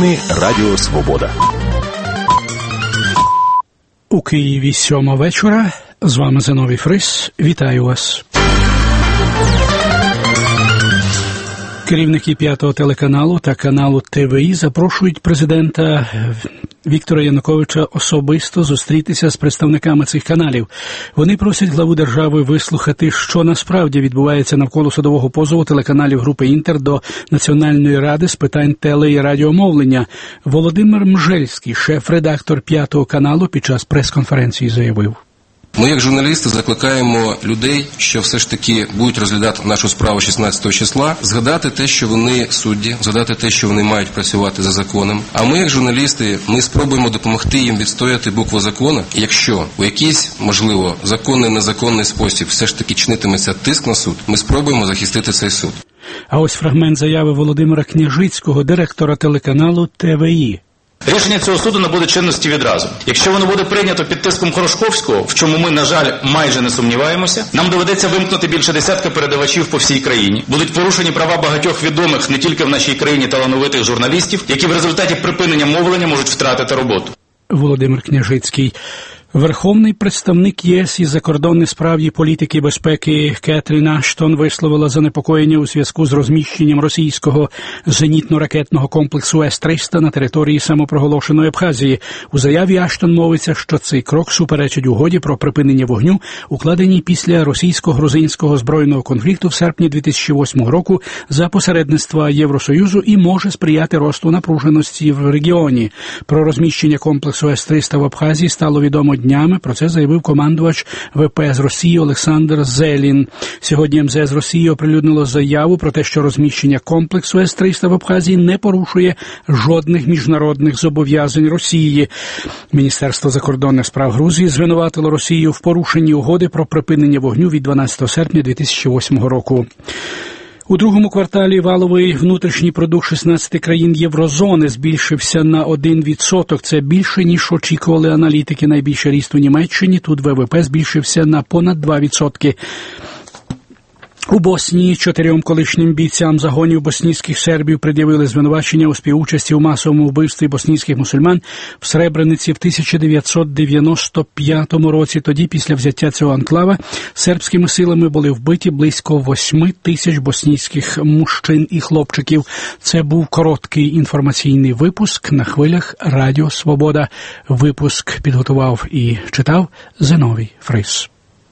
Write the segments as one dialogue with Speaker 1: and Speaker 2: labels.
Speaker 1: Новини Радіо Свобода.
Speaker 2: У Києві 7 вечора. З вами Зиновій Фрис. Вітаю вас. Керівники 5-го телеканалу та каналу ТВІ запрошують президента Віктора Януковича особисто зустрітися з представниками цих каналів. Вони просять главу держави вислухати, що насправді відбувається навколо судового позову телеканалів групи «Інтер» до Національної ради з питань теле- і радіомовлення. Володимир Мжельський, шеф-редактор 5-го каналу, під час прес-конференції заявив:
Speaker 3: Ми, як журналісти, закликаємо людей, що все ж таки будуть розглядати нашу справу 16 числа, згадати те, що вони судді, згадати те, що вони мають працювати за законом. А ми, як журналісти, ми спробуємо допомогти їм відстояти букву закону. І якщо у якийсь, можливо, законний, незаконний спосіб все ж таки чинитиметься тиск на суд, ми спробуємо захистити цей суд.
Speaker 2: А ось фрагмент заяви Володимира Княжицького, директора телеканалу ТВІ.
Speaker 4: Рішення цього суду набуде чинності відразу. Якщо воно буде прийнято під тиском Хорошковського, в чому ми, на жаль, майже не сумніваємося, нам доведеться вимкнути більше десятка передавачів по всій країні. Будуть порушені права багатьох відомих не тільки в нашій країні талановитих журналістів, які в результаті припинення мовлення можуть втратити роботу.
Speaker 2: Володимир Княжицький. Верховний представник ЄС із закордонних справ і політики і безпеки Кетрін Аштон висловила занепокоєння у зв'язку з розміщенням російського зенітно-ракетного комплексу С-300 на території самопроголошеної Абхазії. У заяві Аштон мовиться, що цей крок суперечить угоді про припинення вогню, укладеній після російсько-грузинського збройного конфлікту в серпні 2008 року за посередництва Євросоюзу і може сприяти росту напруженості в регіоні. Про розміщення комплексу С-300 в Абхазії стало відомо днями. Про це заявив командувач ВПС Росії Олександр Зелін. Сьогодні МЗС Росії оприлюднило заяву про те, що розміщення комплексу С-300 в Абхазії не порушує жодних міжнародних зобов'язань Росії. Міністерство закордонних справ Грузії звинуватило Росію в порушенні угоди про припинення вогню від 12 серпня 2008 року. У другому кварталі валовий внутрішній продукт 16 країн Єврозони збільшився на 1%. Це більше, ніж очікували аналітики. Найбільший ріст у Німеччині. Тут ВВП збільшився на понад 2%. У Боснії 4 колишнім бійцям загонів боснійських сербів пред'явили звинувачення у співучасті у масовому вбивстві боснійських мусульман в Сребрениці в 1995 році. Тоді, після взяття цього анклава, сербськими силами були вбиті близько 8 тисяч боснійських мужчин і хлопчиків. Це був короткий інформаційний випуск на хвилях Радіо Свобода. Випуск підготував і читав Зиновій Фрис.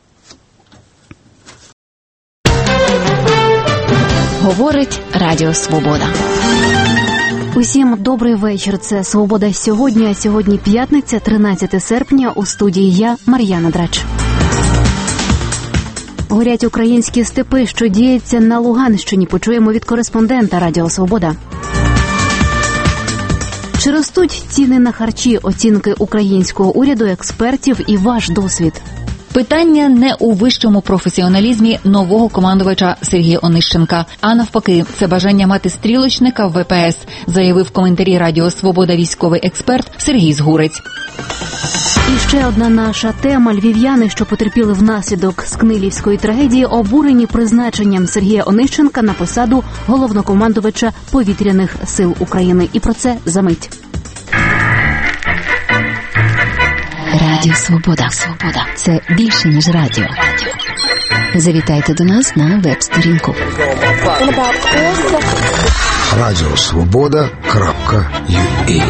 Speaker 5: Говорить Радіо Свобода.
Speaker 6: Усім добрий вечір. Це «Свобода сьогодні», а сьогодні п'ятниця, 13 серпня. У студії я, Мар'яна Драч. Горять українські степи, що діється на Луганщині. Почуємо від кореспондента Радіо Свобода. Чи ростуть ціни на харчі? Оцінки українського уряду, експертів і ваш досвід.
Speaker 5: Питання не у вищому професіоналізмі нового командувача Сергія Онищенка, а навпаки, це бажання мати стрілочника в ВПС, заявив в коментарі Радіо Свобода військовий експерт Сергій Згурець.
Speaker 6: І ще одна наша тема. Львів'яни, що потерпіли внаслідок скнилівської трагедії, обурені призначенням Сергія Онищенка на посаду головнокомандувача Повітряних сил України. І про це за мить.
Speaker 5: Радіо Свобода. Свобода. Це більше, ніж радіо. Завітайте до нас на веб-сторінку.
Speaker 7: Радіосвобода.ua.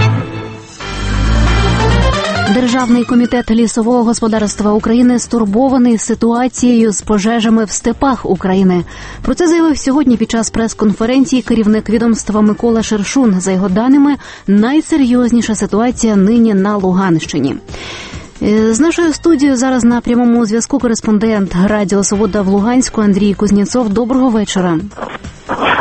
Speaker 6: Державний комітет лісового господарства України стурбований ситуацією з пожежами в степах України. Про це заявив сьогодні під час прес-конференції керівник відомства Микола Шершун. За його даними, найсерйозніша ситуація нині на Луганщині. З нашою студією зараз на прямому зв'язку кореспондент Радіо Свобода в Луганську Андрій Кузнєцов. Доброго вечора.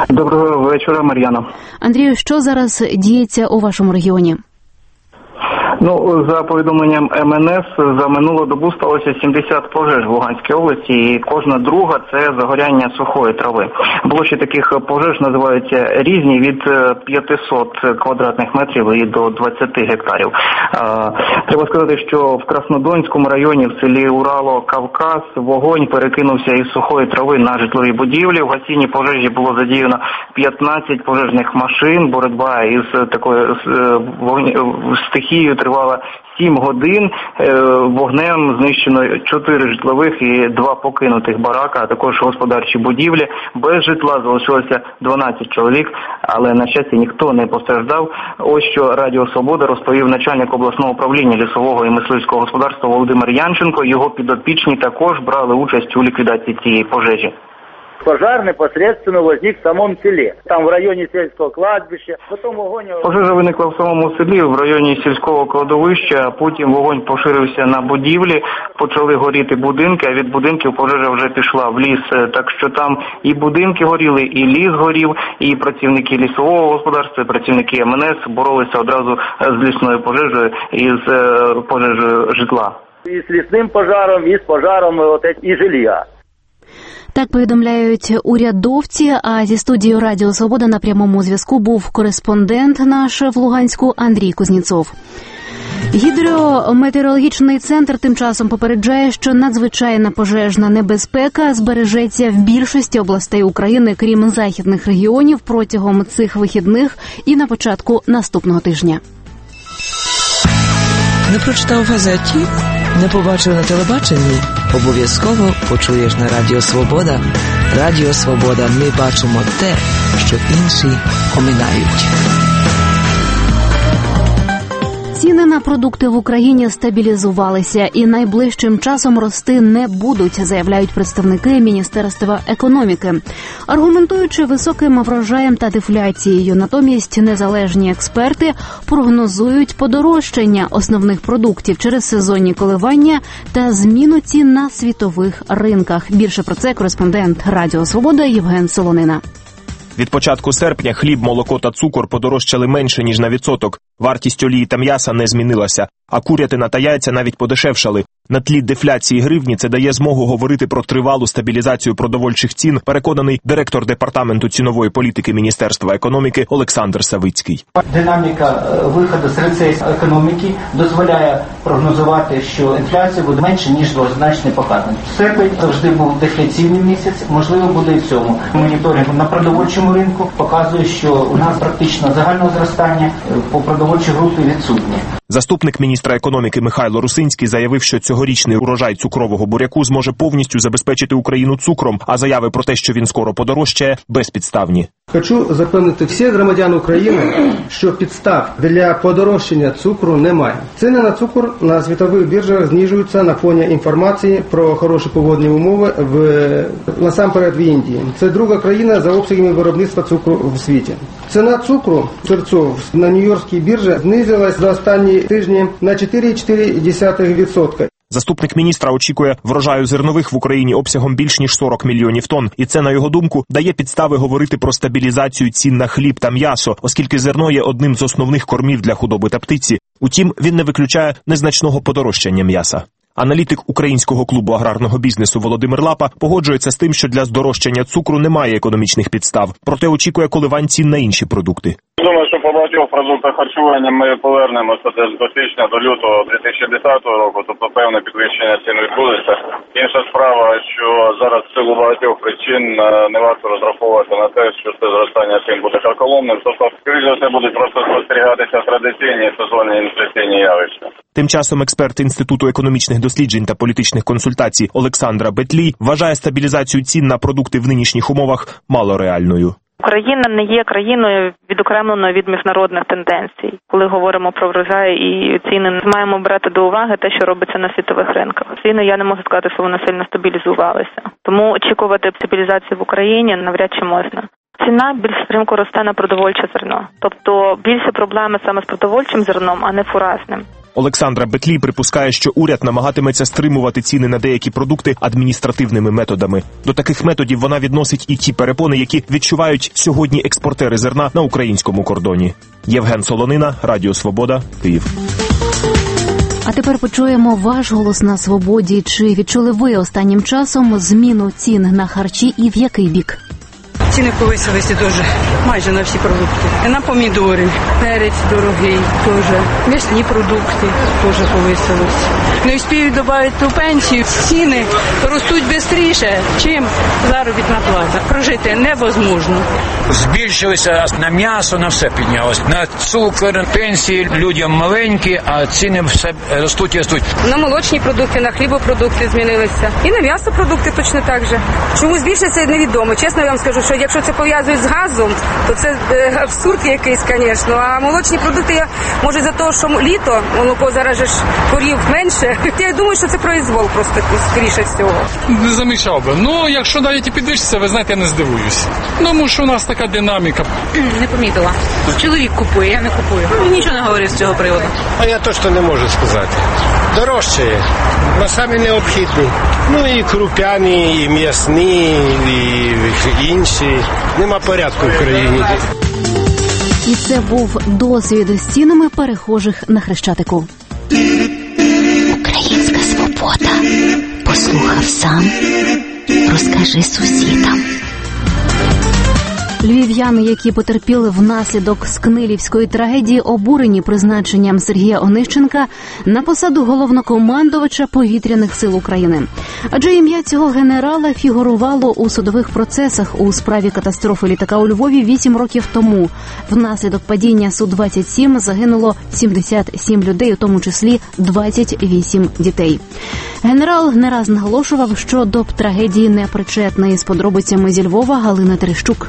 Speaker 8: Доброго вечора, Мар'яна.
Speaker 6: Андрію, що зараз діється у вашому регіоні?
Speaker 1: За повідомленням МНС, за минулу добу сталося 70 пожеж в Луганській області, і кожна друга – це загоряння сухої трави. Площі таких пожеж називаються різні, від 500 квадратних метрів і до 20 гектарів. Треба сказати, що в Краснодонському районі, в селі Урало-Кавказ, вогонь перекинувся із сухої трави на житлові будівлі. В гасінні пожежі було задіяно 15 пожежних машин. Боротьба із такою стихією тривала 7 годин. Вогнем знищено 4 житлових і 2 покинутих барака, а також господарчі будівлі. Без житла залишилося 12 чоловік, але, на щастя, ніхто не постраждав. Ось що Радіо Свобода розповів начальник обласного управління лісового і мисливського господарства Володимир Янченко. Його підопічні також брали участь у ліквідації цієї пожежі.
Speaker 8: Пожар непосредственно возник в самом селе, там в районі сільського кладбища. Потім вогонь...
Speaker 1: Пожежа виникла в самому селі, в районі сільського кладовища, а потім вогонь поширився на будівлі, почали горіти будинки, а від будинків пожежа вже пішла в ліс. Так що там і будинки горіли, і ліс горів, і працівники лісового господарства, і працівники МНС боролися одразу з лісною пожежею і з пожежею житла.
Speaker 8: І з лісним пожаром, і з пожаром і жилья.
Speaker 6: Так повідомляють урядовці, а зі студією Радіо Свобода на прямому зв'язку був кореспондент наш в Луганську Андрій Кузнєцов. Гідрометеорологічний центр тим часом попереджає, що надзвичайна пожежна небезпека збережеться в більшості областей України, крім західних регіонів, протягом цих вихідних і на початку наступного тижня.
Speaker 9: Не прочитав в газеті? Не побачив на телебаченні? Обов'язково почуєш на Радіо Свобода. Радіо Свобода. Ми бачимо те, що інші оминають.
Speaker 6: Ціни на продукти в Україні стабілізувалися і найближчим часом рости не будуть, заявляють представники Міністерства економіки. Аргументуючи високим врожаєм та дефляцією, натомість незалежні експерти прогнозують подорожчання основних продуктів через сезонні коливання та зміну цін на світових ринках. Більше про це кореспондент Радіо Свобода Євген Солонина.
Speaker 10: Від початку серпня хліб, молоко та цукор подорожчали менше, ніж на відсоток. Вартість олії та м'яса не змінилася, а курятина та яйця навіть подешевшали. На тлі дефляції гривні це дає змогу говорити про тривалу стабілізацію продовольчих цін, переконаний директор Департаменту цінової політики Міністерства економіки Олександр Савицький.
Speaker 11: Динаміка виходу з рецесії економіки дозволяє прогнозувати, що інфляція буде менше, ніж двозначний показник. Серпень завжди був дефляційний місяць, можливо, буде і в цьому. Моніторинг на продовольчому ринку показує, що у нас практично загальне зростання по продовольчій групі відсутнє.
Speaker 10: Заступник міністра економіки Михайло Русинський заявив, що цьогорічний урожай цукрового буряку зможе повністю забезпечити Україну цукром, а заяви про те, що він скоро подорожчає, безпідставні.
Speaker 12: Хочу запевнити всіх громадян України, що підстав для подорожчання цукру немає. Ціни на цукор на світових біржах знижуються на фоні інформації про хороші погодні умови насамперед в Індії. Це друга країна за обсягами виробництва цукру в світі. Ціна цукру сирцов на Нью-Йоркській біржі знизилась за останні тижні на 4,4%.
Speaker 10: Заступник міністра очікує врожаю зернових в Україні обсягом більш ніж 40 мільйонів тонн. І це, на його думку, дає підстави говорити про стабілізацію цін на хліб та м'ясо, оскільки зерно є одним з основних кормів для худоби та птиці. Утім, він не виключає незначного подорожчання м'яса. Аналітик Українського клубу аграрного бізнесу Володимир Лапа погоджується з тим, що для здорожчання цукру немає економічних підстав, проте очікує коливань цін на інші продукти.
Speaker 13: Думаю, що по багатьох продуктах харчування ми повернемося десь до січня, до лютого 2010 року, тобто певне підвищення цін відбудеться. Інша справа, що зараз в силу багатьох причин не варто розраховувати на те, що це зростання цін буде карколомним, тобто, скоріше за все, будуть просто спостерігатися традиційні сезонні інфляційні явища.
Speaker 10: Тим часом експерт Інституту економічних досліджень та політичних консультацій Олександра Бетлій вважає стабілізацію цін на продукти в нинішніх умовах малореальною.
Speaker 14: Україна не є країною відокремленою від міжнародних тенденцій. Коли говоримо про врожай і ціни, маємо брати до уваги те, що робиться на світових ринках. Ціни, я не можу сказати, що вони сильно стабілізувалися. Тому очікувати стабілізації в Україні навряд чи можна. Ціна більш стрімко росте на продовольче зерно. Тобто більше проблеми саме з продовольчим зерном, а не фуражним.
Speaker 10: Олександра Бетлій припускає, що уряд намагатиметься стримувати ціни на деякі продукти адміністративними методами. До таких методів вона відносить і ті перепони, які відчувають сьогодні експортери зерна на українському кордоні. Євген Солонина, Радіо Свобода, Київ.
Speaker 6: А тепер почуємо ваш голос на свободі. Чи відчули ви останнім часом зміну цін на харчі і в який бік?
Speaker 15: Ціни повисилися дуже, майже на всі продукти. На помідори, перець дорогий теж, м'ясні продукти теж повисилися. Не встигають додати ту пенсію, ціни ростуть швидше, чим заробітна плата. Прожити невозможно.
Speaker 16: Збільшилися на м'ясо, на все піднялось. На цукор, пенсії людям маленькі, а ціни все ростуть і ростуть.
Speaker 17: На молочні продукти, на хлібопродукти змінилися. І на м'ясопродукти точно так же. Чому збільшиться, невідомо. Чесно я вам скажу, що якщо це пов'язують з газом, то це абсурд якийсь, звісно. А молочні продукти, може за те, що літо, молоко зараз ж корів менше. Я думаю, що це произвол просто скоріше всього.
Speaker 18: Не замічав би. Ну, якщо навіть і підвищиться, ви знаєте, я не здивуюсь. Тому що у нас така динаміка.
Speaker 17: Не помітила. Чоловік купує, я не купую. Нічого не говорив з цього приводу.
Speaker 19: А я точно не можу сказати. Дорожчає, але самі необхідні. Ну і круп'яні, і м'ясні, і інші. Нема порядку в країні.
Speaker 6: І це був досвід з цінами перехожих на Хрещатику.
Speaker 20: Українська свобода. Послухав сам, розкажи сусідам.
Speaker 6: Львів'яни, які потерпіли внаслідок скнилівської трагедії, обурені призначенням Сергія Онищенка на посаду головнокомандувача повітряних сил України. Адже ім'я цього генерала фігурувало у судових процесах у справі катастрофи літака у Львові 8 років тому. Внаслідок падіння Су-27 загинуло 77 людей, у тому числі 28 дітей. Генерал не раз наголошував, що до трагедії не причетний. З подробицями зі Львова Галина Терещук.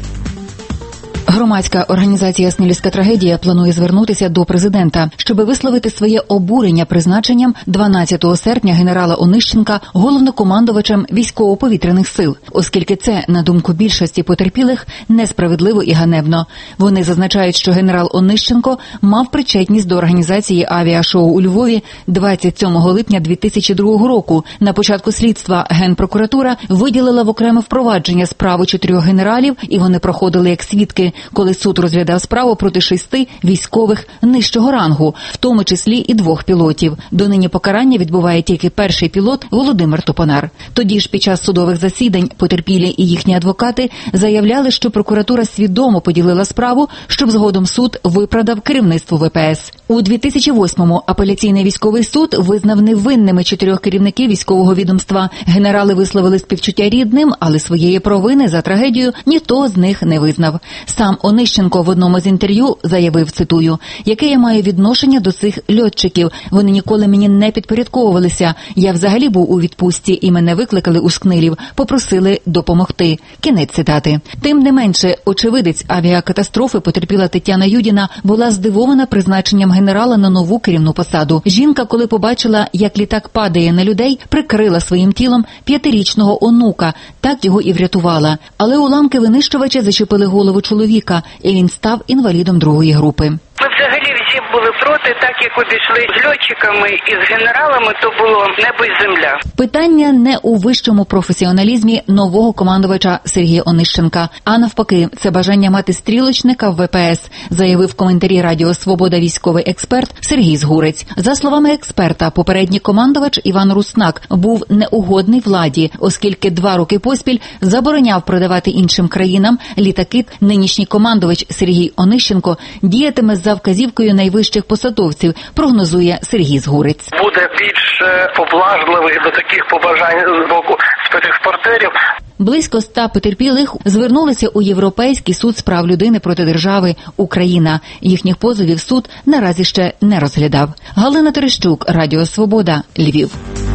Speaker 5: Громадська організація «Снилівська трагедія» планує звернутися до президента, щоб висловити своє обурення призначенням 12 серпня генерала Онищенка головнокомандувачем військово-повітряних сил, оскільки це, на думку більшості потерпілих, несправедливо і ганебно. Вони зазначають, що генерал Онищенко мав причетність до організації авіашоу у Львові 27 липня 2002 року. На початку слідства Генпрокуратура виділила в окреме впровадження справу 4 генералів, і вони проходили як свідки, коли суд розглядав справу проти 6 військових нижчого рангу, в тому числі і 2 пілотів. Донині покарання відбуває тільки перший пілот Володимир Топонар. Тоді ж під час судових засідань потерпілі і їхні адвокати заявляли, що прокуратура свідомо поділила справу, щоб згодом суд виправдав керівництво ВПС. У 2008-му апеляційний військовий суд визнав невинними 4 керівників військового відомства. Генерали висловили співчуття рідним, але своєї провини за трагедію ніхто з них не визнав. Сам Онищенко в одному з інтерв'ю заявив, цитую, «Яке я маю відношення до цих льотчиків? Вони ніколи мені не підпорядковувалися. Я взагалі був у відпустці і мене викликали у Скнилів, попросили допомогти». Кінець цитати. Тим не менше, очевидець авіакатастрофи потерпіла Тетяна Юдіна була здивована призначенням генерала на нову керівну посаду. Жінка, коли побачила, як літак падає на людей, прикрила своїм тілом 5-річного онука, так його і врятувала. Але уламки винищувача зачепили голову чоловіка, і він став інвалідом 2-ї групи.
Speaker 17: Ми взагалі всі були проти, так як обійшли з льотчиками і з генералами, то було небо й земля.
Speaker 5: Питання не у вищому професіоналізмі нового командувача Сергія Онищенка, а навпаки, це бажання мати стрілочника в ВПС, заявив в коментарі Радіо Свобода військовий експерт Сергій Згурець. За словами експерта, попередній командувач Іван Руснак був неугодний владі, оскільки 2 роки поспіль забороняв продавати іншим країнам літаки. Нинішній командувач Сергій Онищенко діятиме за вказівкою найвищих посадовців, прогнозує Сергій Згурець.
Speaker 21: Буде більш поблажливий до таких побажань з боку спецекспортерів.
Speaker 5: Близько 100 потерпілих звернулися у Європейський суд з прав людини проти держави Україна. Їхніх позовів суд наразі ще не розглядав. Галина Терещук, Радіо Свобода, Львів.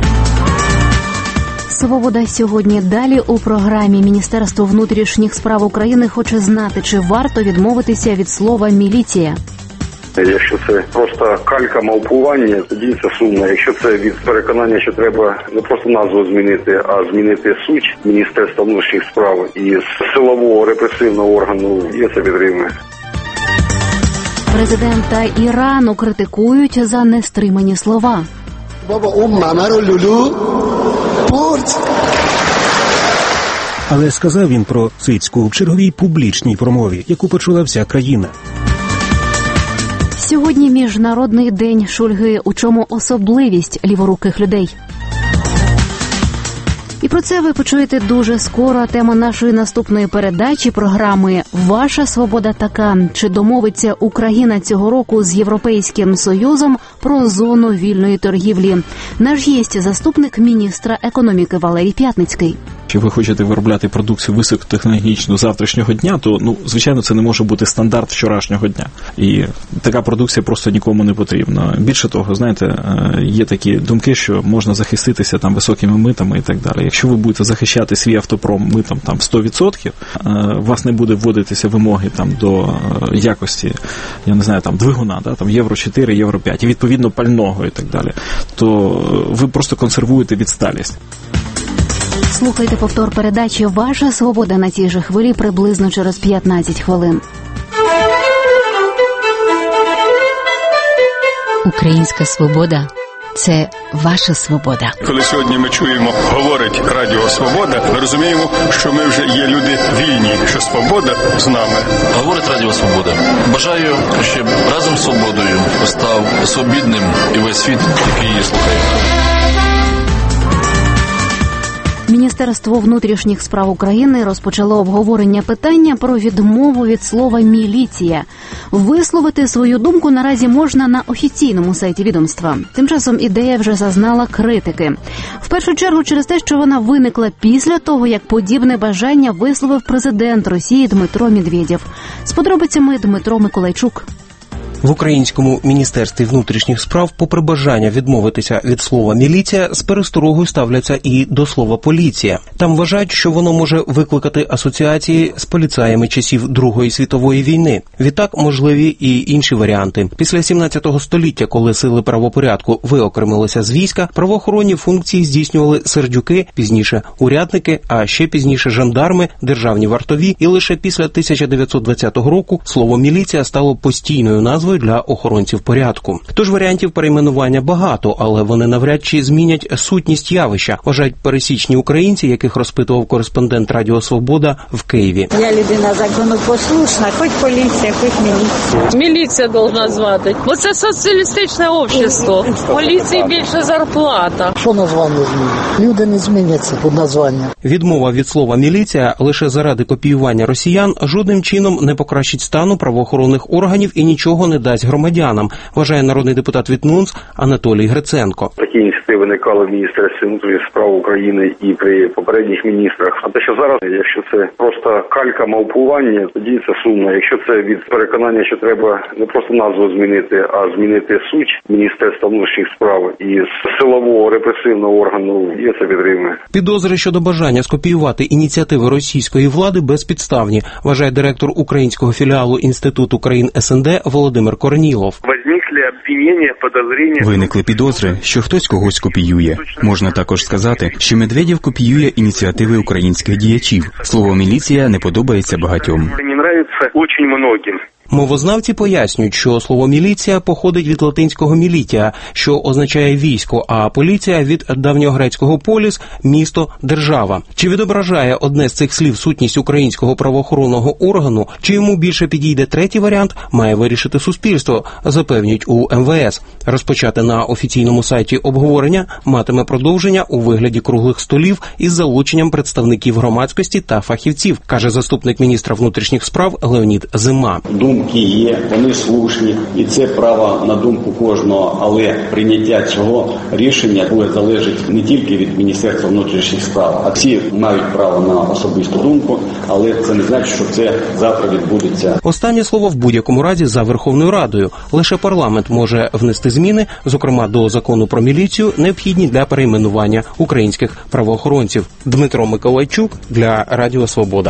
Speaker 6: «Свобода сьогодні» далі у програмі. Міністерство внутрішніх справ України хоче знати, чи варто відмовитися від слова «міліція».
Speaker 22: Якщо це просто калька мавпування, тоді це сумно. Якщо це від переконання, що треба не просто назву змінити, а змінити суть Міністерства внутрішніх справ і з силового репресивного органу, я це підтримую.
Speaker 6: Президента Ірану критикують за нестримані слова.
Speaker 23: Але сказав він про цицьку в черговій публічній промові, яку почула вся країна.
Speaker 6: Сьогодні Міжнародний день шульги. У чому особливість ліворуких людей? І про це ви почуєте дуже скоро. Тема нашої наступної передачі програми «Ваша свобода така». Чи домовиться Україна цього року з Європейським Союзом про зону вільної торгівлі? Наш гість – заступник міністра економіки Валерій П'ятницький.
Speaker 2: Якщо ви хочете виробляти продукцію високотехнологічну завтрашнього дня, то, звичайно, це не може бути стандарт вчорашнього дня. І така продукція просто нікому не потрібна. Більше того, знаєте, є такі думки, що можна захиститися там високими митами і так далі. Якщо ви будете захищати свій автопром митом там в 100%, у вас не буде вводитися вимоги там до якості, я не знаю, там двигуна, да, там Євро 4, Євро 5, і відповідно пального і так далі, то ви просто консервуєте відсталість.
Speaker 6: Слухайте повтор передачі «Ваша свобода» на цій же хвилі приблизно через 15 хвилин.
Speaker 20: Українська свобода – це ваша свобода.
Speaker 3: Коли сьогодні ми чуємо, говорить Радіо Свобода, ми розуміємо, що ми вже є люди вільні, що свобода з нами.
Speaker 4: Говорить Радіо Свобода. Бажаю, щоб разом з свободою став свобідним і весь світ, який її слухає.
Speaker 6: Міністерство внутрішніх справ України розпочало обговорення питання про відмову від слова «міліція». Висловити свою думку наразі можна на офіційному сайті відомства. Тим часом ідея вже зазнала критики. В першу чергу через те, що вона виникла після того, як подібне бажання висловив президент Росії Дмитро Медведєв. З подробицями Дмитро Миколайчук.
Speaker 24: В українському Міністерстві внутрішніх справ, попри бажання відмовитися від слова «міліція», з пересторогою ставляться і до слова «поліція». Там вважають, що воно може викликати асоціації з поліцаями часів Другої світової війни. Відтак, можливі і інші варіанти. Після 17 століття, коли сили правопорядку виокремилися з війська, правоохоронні функції здійснювали сердюки, пізніше урядники, а ще пізніше жандарми, державні вартові, і лише після 1920 року слово «міліція» стало постійною назвою для охоронців порядку. Тож варіантів перейменування багато, але вони навряд чи змінять сутність явища, вважають пересічні українці, яких розпитував кореспондент Радіо Свобода в Києві.
Speaker 25: Я людина законопослушна, хоч поліція, хоч міліція.
Speaker 26: Міліція должна звати, бо це соціалістичне общество. Поліції більше зарплата.
Speaker 27: Що названня змінить? Люди не зміняться під названням.
Speaker 24: Відмова від слова «міліція» лише заради копіювання росіян жодним чином не покращить стану правоохоронних органів і нічого не дасть громадянам, вважає народний депутат від НУНС Анатолій Гриценко.
Speaker 22: Такі ініціативи виникали в Міністерстві внутрішніх справ України і при попередніх міністрах. А те, що зараз, якщо це просто калька мавпування, тоді це сумно. Якщо це від переконання, що треба не просто назву змінити, а змінити суть Міністерства внутрішніх справ і з силового репресивного органу, є це підтримує.
Speaker 24: Підозри щодо бажання скопіювати ініціативи російської влади безпідставні, вважає директор українського філіалу Інституту країн СНД Володимир Корнілов.
Speaker 28: Виникли підозри, що хтось когось копіює. Можна також сказати, що Медведєв копіює ініціативи українських діячів. Слово «міліція» не подобається багатьом.
Speaker 24: Мовознавці пояснюють, що слово «міліція» походить від латинського «мілітія», що означає «військо», а «поліція» від давньогрецького «поліс» – «місто», «держава». Чи відображає одне з цих слів сутність українського правоохоронного органу, чи йому більше підійде третій варіант, має вирішити суспільство, запевнюють у МВС. Розпочати на офіційному сайті обговорення матиме продовження у вигляді круглих столів із залученням представників громадськості та фахівців, каже заступник міністра внутрішніх справ Леонід Зима.
Speaker 29: Думки є, вони слушні, і це право на думку кожного, але прийняття цього рішення буде залежить не тільки від Міністерства внутрішніх справ, а всі мають право на особисту думку, але це не значить, що це завтра відбудеться.
Speaker 24: Останнє слово в будь-якому разі за Верховною Радою. Лише парламент може внести зміни, зокрема до закону про міліцію, необхідні для перейменування українських правоохоронців. Дмитро Миколайчук для Радіо Свобода.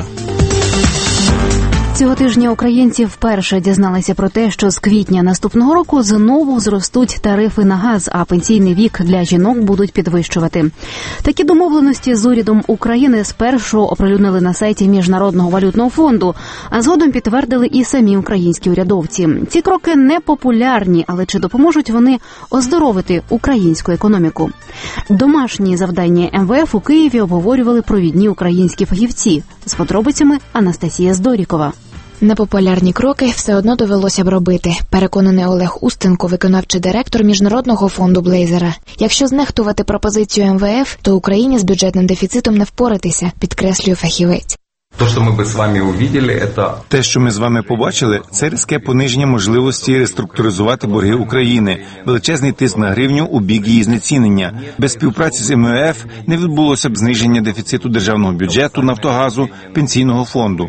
Speaker 6: Цього тижня українці вперше дізналися про те, що з квітня наступного року знову зростуть тарифи на газ, а пенсійний вік для жінок будуть підвищувати. Такі домовленості з урядом України спершу оприлюднили на сайті Міжнародного валютного фонду, а згодом підтвердили і самі українські урядовці. Ці кроки не популярні, але чи допоможуть вони оздоровити українську економіку? Домашні завдання МВФ у Києві обговорювали провідні українські фахівці. З подробицями Анастасія Здорікова.
Speaker 1: Непопулярні кроки все одно довелося б робити, переконаний Олег Устенко, виконавчий директор Міжнародного фонду Блейзера. Якщо знехтувати пропозицію МВФ, то Україні з бюджетним дефіцитом не впоратися, підкреслює фахівець.
Speaker 7: Те, що ми з вами побачили, це різке пониження можливості реструктуризувати борги України, величезний тиск на гривню у бік її знецінення. Без співпраці з МВФ не відбулося б зниження дефіциту державного бюджету, Нафтогазу, пенсійного фонду.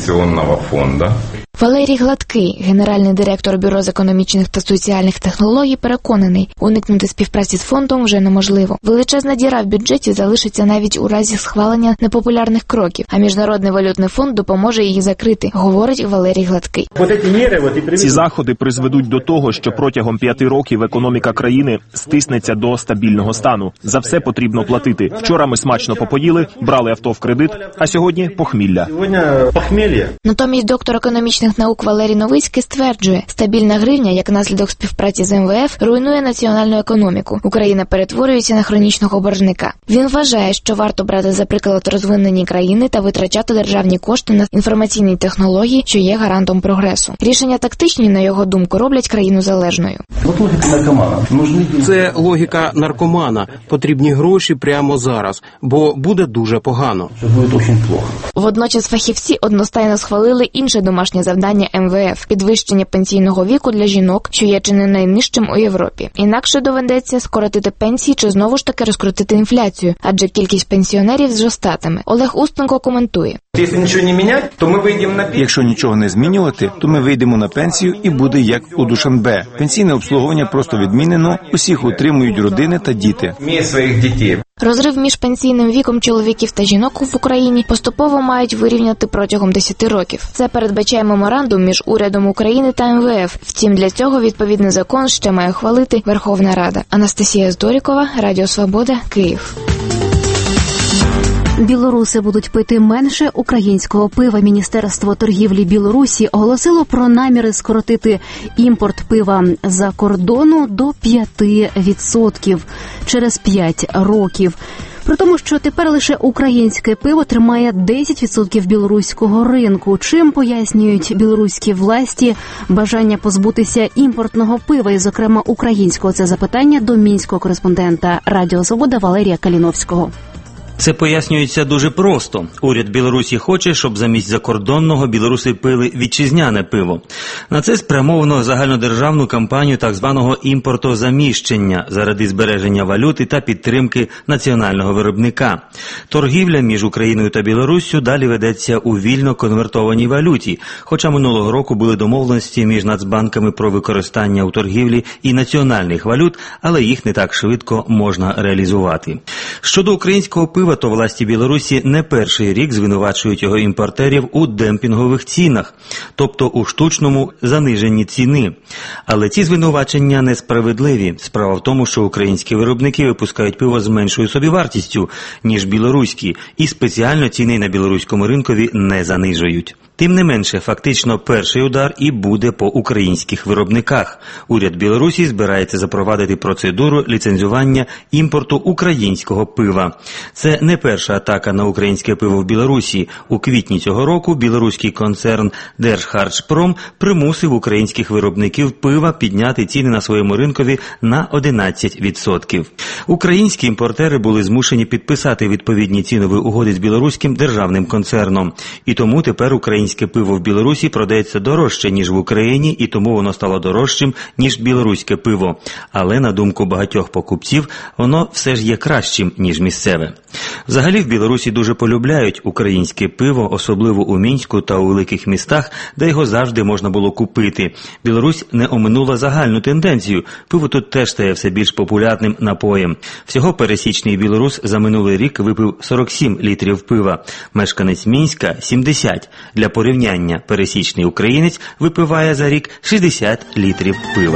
Speaker 1: Валерій Гладкий, генеральний директор Бюро з економічних та соціальних технологій, переконаний, уникнути співпраці з фондом вже неможливо. Величезна діра в бюджеті залишиться навіть у разі схвалення непопулярних кроків, а Міжнародний валютний фонд допоможе її закрити, говорить Валерій Гладкий.
Speaker 8: Ці заходи призведуть до того, що протягом 5 років економіка країни стиснеться до стабільного стану. За все потрібно платити. Вчора ми смачно попоїли, брали авто в кредит, а сьогодні похмілля.
Speaker 1: Натомість доктор економічних наук Валерій Новицький стверджує, стабільна гривня, як наслідок співпраці з МВФ, руйнує національну економіку. Україна перетворюється на хронічного боржника. Він вважає, що варто брати за приклад розвинені країни та витрачати державні кошти на інформаційні технології, що є гарантом прогресу. Рішення тактичні, на його думку, роблять країну залежною.
Speaker 24: Це логіка наркомана. Потрібні гроші прямо зараз, бо буде дуже погано.
Speaker 1: Водночас фахівці одностайно схвалили інше домашнє завдання МВФ – підвищення пенсійного віку для жінок, що є чи не найнижчим у Європі. Інакше доведеться скоротити пенсії чи знову ж таки розкрутити інфляцію, адже кількість пенсіонерів зростатиме. Олег Устенко коментує.
Speaker 7: Якщо нічого не змінювати, то ми вийдемо на пенсію і буде як у Душанбе. Пенсійне обслуговування просто відмінено, усіх утримують родини та діти.
Speaker 1: Розрив між пенсійним віком чоловіків та жінок в Україні поступово мають вирівняти протягом 10 років. Це передбачає меморандум між урядом України та МВФ. Втім, для цього відповідний закон ще має ухвалити Верховна Рада. Анастасія Здорікова, Радіо Свобода, Київ.
Speaker 6: Білоруси будуть пити менше українського пива. Міністерство торгівлі Білорусі оголосило про наміри скоротити імпорт пива за кордону до 5% через 5 років. При тому, що тепер лише українське пиво тримає 10% білоруського ринку. Чим пояснюють білоруські власті бажання позбутися імпортного пива, і, зокрема, українського? Це запитання до мінського кореспондента Радіо Свобода Валерія Каліновського.
Speaker 9: Це пояснюється дуже просто. Уряд Білорусі хоче, щоб замість закордонного білоруси пили вітчизняне пиво. На це спрямовано загальнодержавну кампанію так званого імпортозаміщення заради збереження валюти та підтримки національного виробника. Торгівля між Україною та Білоруссю далі ведеться у вільно конвертованій валюті, хоча минулого року були домовленості між нацбанками про використання у торгівлі і національних валют, але їх не так швидко можна реалізувати. Щодо українського пива, то власті Білорусі не перший рік звинувачують його імпортерів у демпінгових цінах, тобто у штучному заниженні ціни. Але ці звинувачення несправедливі. Справа в тому, що українські виробники випускають пиво з меншою собівартістю, ніж білоруські, і спеціально ціни на білоруському ринкові не занижують. Тим не менше, фактично перший удар і буде по українських виробниках. Уряд Білорусі збирається запровадити процедуру ліцензування імпорту українського пива. Це не перша атака на українське пиво в Білорусі. У квітні цього року білоруський концерн Держхарчпром примусив українських виробників пива підняти ціни на своєму ринкові на 11%. Українські імпортери були змушені підписати відповідні цінові угоди з білоруським державним концерном. І тому тепер українське пиво в Білорусі продається дорожче, ніж в Україні, і тому воно стало дорожчим, ніж білоруське пиво. Але, на думку багатьох покупців, воно все ж є кращим, ніж місцеве. Взагалі в Білорусі дуже полюбляють українське пиво, особливо у Мінську та у великих містах, де його завжди можна було купити. Білорусь не оминула загальну тенденцію. Пиво тут теж стає все більш популярним напоєм. Всього пересічний білорус за минулий рік випив 47 літрів пива. Мешканець Мінська – 70. Для порівняння, пересічний українець випиває за рік 60 літрів пива.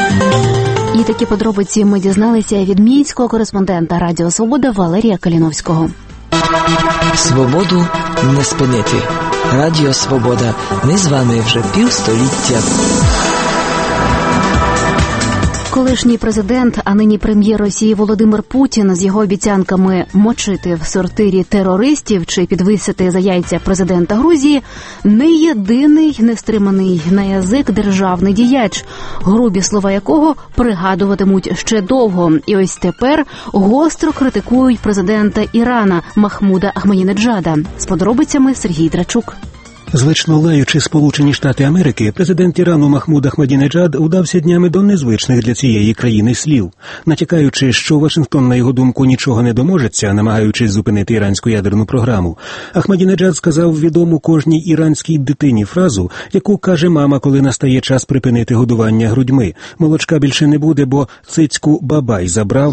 Speaker 6: І такі подробиці ми дізналися від мінського кореспондента Радіо Свобода Валерія Каліновського.
Speaker 10: Свободу не спинити. Радіо Свобода. Ми з вами вже півстоліття.
Speaker 6: Колишній президент, а нині прем'єр Росії Володимир Путін з його обіцянками мочити в сортирі терористів чи підвисити за яйця президента Грузії не єдиний нестриманий на язик державний діяч, грубі слова якого пригадуватимуть ще довго. І ось тепер гостро критикують президента Ірана Махмуда Ахмадінеджада. З подробицями Сергій Драчук.
Speaker 23: Звично лаючи Сполучені Штати Америки, президент Ірану Махмуд Ахмадінеджад удався днями до незвичних для цієї країни слів, натякаючи, що Вашингтон, на його думку, нічого не доможеться, намагаючись зупинити іранську ядерну програму. Ахмадінеджад сказав відому кожній іранській дитині фразу, яку каже мама, коли настає час припинити годування грудьми. Молочка більше не буде, бо цицьку бабай забрав.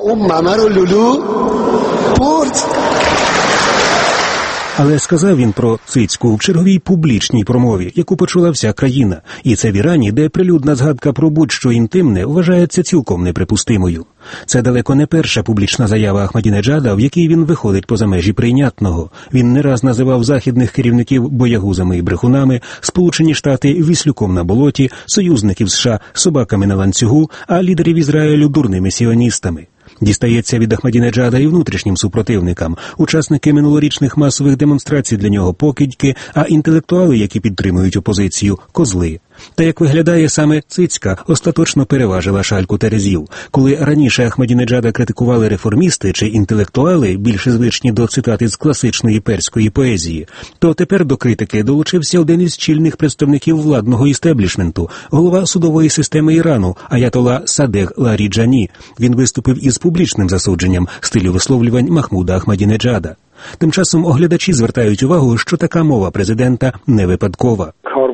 Speaker 23: Але сказав він про цицьку в черговій публічній промові, яку почула вся країна. І це в Ірані, де прилюдна згадка про будь-що інтимне вважається цілком неприпустимою. Це далеко не перша публічна заява Ахмадінеджада, в якій він виходить поза межі прийнятного. Він не раз називав західних керівників боягузами і брехунами, Сполучені Штати віслюком на болоті, союзників США собаками на ланцюгу, а лідерів Ізраїлю дурними сіоністами. Дістається від Ахмадінеджада і внутрішнім супротивникам. Учасники минулорічних масових демонстрацій для нього покидьки, а інтелектуали, які підтримують опозицію – козли. Та, як виглядає, саме цицька остаточно переважила шальку терезів. Коли раніше Ахмадінеджада критикували реформісти чи інтелектуали, більше звичні до цитати з класичної перської поезії, то тепер до критики долучився один із чільних представників владного істеблішменту, голова судової системи Ірану, аятола Садег Ларіджані. Він виступив із публічним засудженням стилю висловлювань Махмуда Ахмадінеджада. Тим часом оглядачі звертають увагу, що така мова президента не випадкова.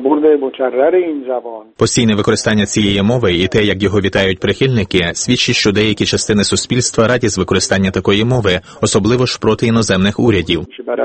Speaker 11: Постійне використання цієї мови і те, як його вітають прихильники, свідчить, що деякі частини суспільства раді з використання такої мови, особливо ж проти іноземних урядів.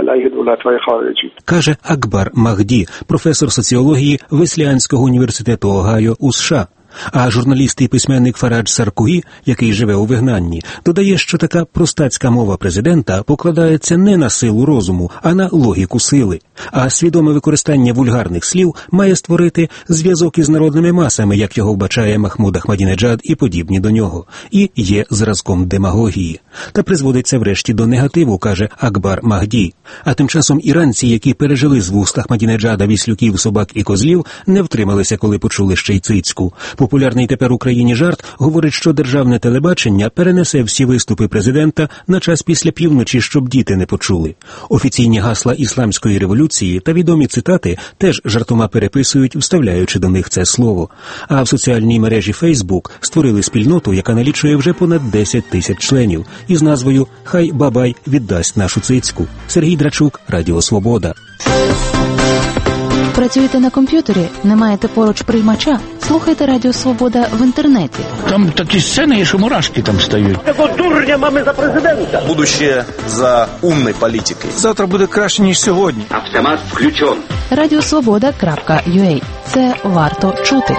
Speaker 23: Каже Акбар Махді, професор соціології Весліанського університету Огайо у США. А журналіст і письменник Фарадж Саркугі, який живе у вигнанні, додає, що така простацька мова президента покладається не на силу розуму, а на логіку сили. А свідоме використання вульгарних слів має створити зв'язок із народними масами, як його вбачає Махмуд Ахмадінеджад і подібні до нього, і є зразком демагогії. Та призводиться врешті до негативу, каже Акбар Махді. А тим часом іранці, які пережили з вуст Ахмадінеджада віслюків, собак і козлів, не втрималися, коли почули ще й цицьку. Популярний тепер в Україні жарт говорить, що державне телебачення перенесе всі виступи президента на час після півночі, щоб діти не почули. Офіційні гасла ісламської революції та відомі цитати теж жартома переписують, вставляючи до них це слово. А в соціальній мережі Facebook створили спільноту, яка налічує вже понад 10 тисяч членів, із назвою «Хай Бабай віддасть нашу цицьку». Сергій Драчук, Радіо Свобода.
Speaker 1: Працюєте на комп'ютері? Не маєте поруч приймача? Слухайте Радіо Свобода в інтернеті.
Speaker 12: Там такі сцени, що мурашки там стають.
Speaker 13: Такого дурня mamy за президента.
Speaker 14: Будущее за умной політикою.
Speaker 7: Завтра буде краще, ніж сьогодні.
Speaker 13: Автомат включен.
Speaker 1: Радіосвобода.ua. Це варто чути.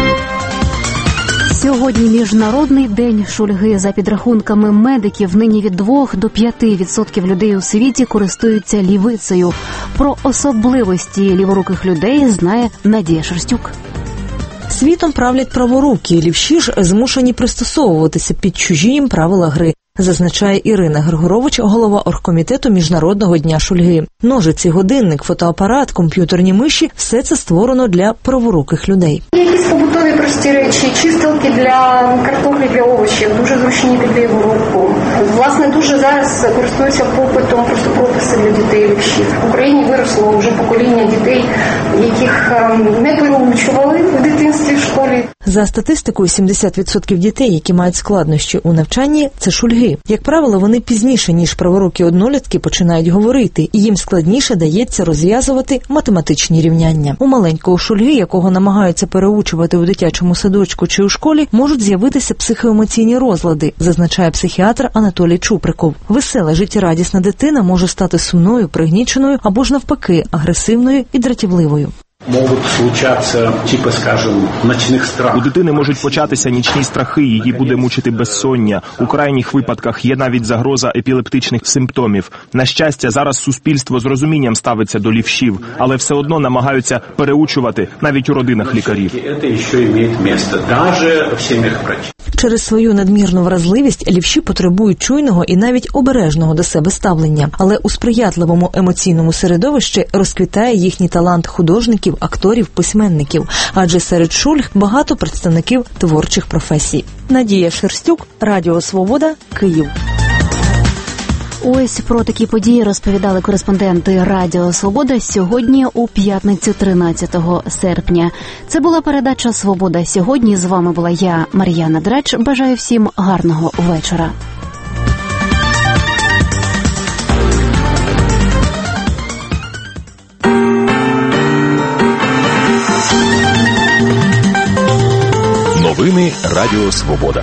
Speaker 6: Сьогодні Міжнародний день шульги. За підрахунками медиків, нині від 2 до 5% людей у світі користуються лівицею. Про особливості ліворуких людей знає Надія Шерстюк.
Speaker 15: Світом правлять праворукі, лівші ж змушені пристосовуватися під чужі їм правила гри, зазначає Ірина Григорович, голова оргкомітету Міжнародного дня шульги. Ножиці, годинник, фотоапарат, комп'ютерні миші – все це створено для праворуких людей.
Speaker 16: Якісь побутові прості речі, чистилки для картоплі, для овочів, дуже зручні під ліву руку. Власне, дуже зараз користуються попитом просто прописи для дітей лівшів. В Україні виросло вже покоління дітей, яких не переучували в дитинстві в школі.
Speaker 15: За статистикою, 70% дітей, які мають складнощі у навчанні – це шульги. Як правило, вони пізніше, ніж праворукі однолітки, починають говорити, і їм складніше дається розв'язувати математичні рівняння. У маленького шульги, якого намагаються переучувати у дитячому садочку чи у школі, можуть з'явитися психоемоційні розлади, зазначає психіатр Анатолій Чуприков. Весела, життєрадісна дитина може стати сумною, пригніченою або ж навпаки, агресивною і дратівливою.
Speaker 12: Можуть случатися, скажімо, ночних страхів.
Speaker 8: У дитини можуть початися нічні страхи, її буде мучити безсоння. У крайніх випадках є навіть загроза епілептичних симптомів. На щастя, зараз суспільство з розумінням ставиться до лівшів, але все одно намагаються переучувати навіть у родинах лікарів.
Speaker 12: Це ще має місце, навіть в сім'ях врачів.
Speaker 15: Через свою надмірну вразливість лівші потребують чуйного і навіть обережного до себе ставлення. Але у сприятливому емоційному середовищі розквітає їхній талант художників, акторів, письменників. Адже серед шульг багато представників творчих професій. Надія Шерстюк, Радіо Свобода, Київ.
Speaker 6: Ось про такі події розповідали кореспонденти Радіо Свобода сьогодні у п'ятницю 13 серпня. Це була передача «Свобода сьогодні». З вами була я, Мар'яна Драч. Бажаю всім гарного вечора.
Speaker 2: Новини Радіо Свобода.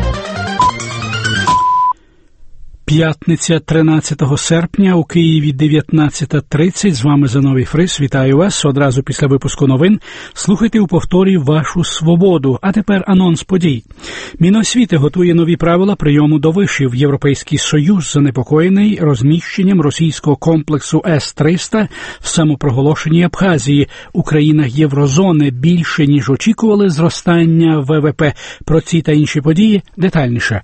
Speaker 3: П'ятниця 13 серпня, у Києві 19:30. З вами Зиновій Фрис. Вітаю вас. Одразу після випуску новин слухайте у повторі «Вашу свободу». А тепер анонс подій. Міносвіти готує нові правила прийому до вишів. Європейський Союз занепокоєний розміщенням російського комплексу С-300 в самопроголошеній Абхазії. У країнах Єврозони більше, ніж очікували, зростання ВВП. Про ці та інші події детальніше.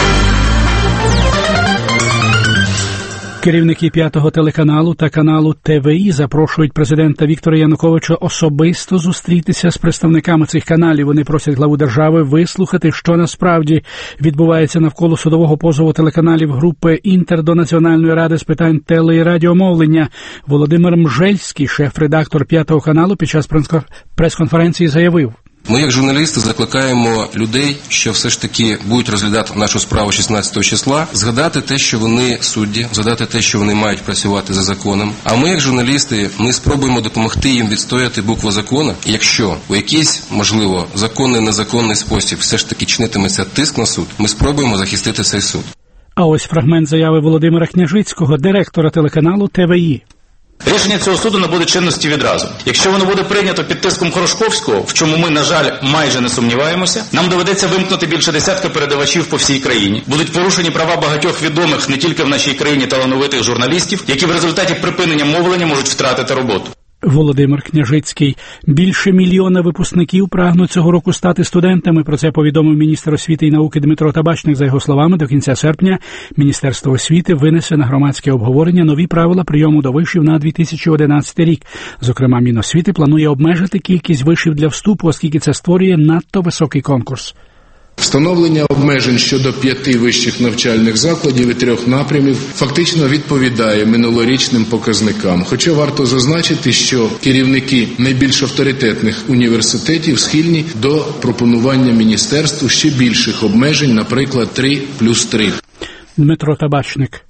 Speaker 3: Керівники 5-го телеканалу та каналу ТВІ запрошують президента Віктора Януковича особисто зустрітися з представниками цих каналів. Вони просять главу держави вислухати, що насправді відбувається навколо судового позову телеканалів групи «Інтер» до Національної ради з питань теле- і радіомовлення. Володимир Мжельський, шеф-редактор 5-го каналу, під час прес-конференції заявив:
Speaker 4: Ми, як журналісти, закликаємо людей, що все ж таки будуть розглядати нашу справу 16 числа, згадати те, що вони судді, згадати те, що вони мають працювати за законом. А ми, як журналісти, ми спробуємо допомогти їм відстояти букву закону. І якщо у якийсь, можливо, законний, незаконний спосіб все ж таки чинитиметься тиск на суд, ми спробуємо захистити цей суд.
Speaker 3: А ось фрагмент заяви Володимира Княжицького, директора телеканалу ТВІ.
Speaker 5: Рішення цього суду набуде чинності відразу. Якщо воно буде прийнято під тиском Хорошковського, в чому ми, на жаль, майже не сумніваємося, нам доведеться вимкнути більше десятка передавачів по всій країні. Будуть порушені права багатьох відомих не тільки в нашій країні талановитих журналістів, які в результаті припинення мовлення можуть втратити роботу.
Speaker 3: Володимир Княжицький. Більше мільйона випускників прагнуть цього року стати студентами. Про це повідомив міністр освіти і науки Дмитро Табачник. За його словами, до кінця серпня Міністерство освіти винесе на громадське обговорення нові правила прийому до вишів на 2011 рік. Зокрема, Міносвіти планує обмежити кількість вишів для вступу, оскільки це створює надто високий конкурс.
Speaker 17: Встановлення обмежень щодо 5 вищих навчальних закладів і 3 напрямів фактично відповідає минулорічним показникам. Хоча варто зазначити, що керівники найбільш авторитетних університетів схильні до пропонування міністерству ще більших обмежень, наприклад, 3+3.
Speaker 3: Дмитро Табачник.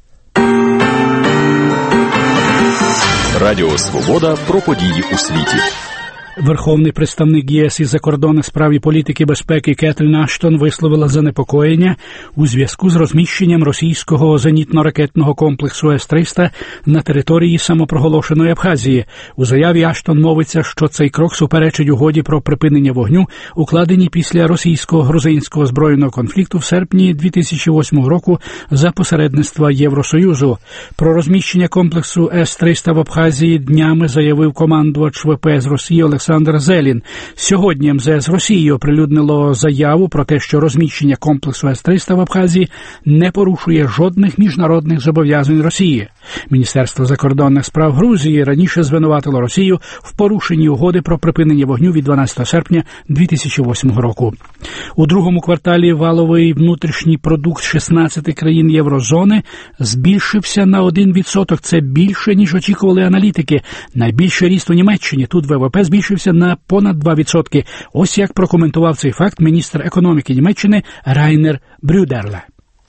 Speaker 2: Радіо Свобода про події у світі.
Speaker 3: Верховний представник ЄС із закордонних справ і політики безпеки Кетрін Аштон висловила занепокоєння у зв'язку з розміщенням російського зенітно-ракетного комплексу С-300 на території самопроголошеної Абхазії. У заяві Аштон мовиться, що цей крок суперечить угоді про припинення вогню, укладеній після російсько-грузинського збройного конфлікту в серпні 2008 року за посередництва Євросоюзу. Про розміщення комплексу С-300 в Абхазії днями заявив командувач ВПС Росії Олександр Зелін. Сьогодні МЗС Росії оприлюднило заяву про те, що розміщення комплексу С-300 в Абхазії не порушує жодних міжнародних зобов'язань Росії. Міністерство закордонних справ Грузії раніше звинуватило Росію в порушенні угоди про припинення вогню від 12 серпня 2008 року. У другому кварталі валовий внутрішній продукт 16 країн Єврозони збільшився на 1%. Це більше, ніж очікували аналітики. Найбільший ріст у Німеччині. Тут ВВП збільшився на понад 2%. Ось як прокоментував цей факт міністр економіки Німеччини Райнер Брюдерле.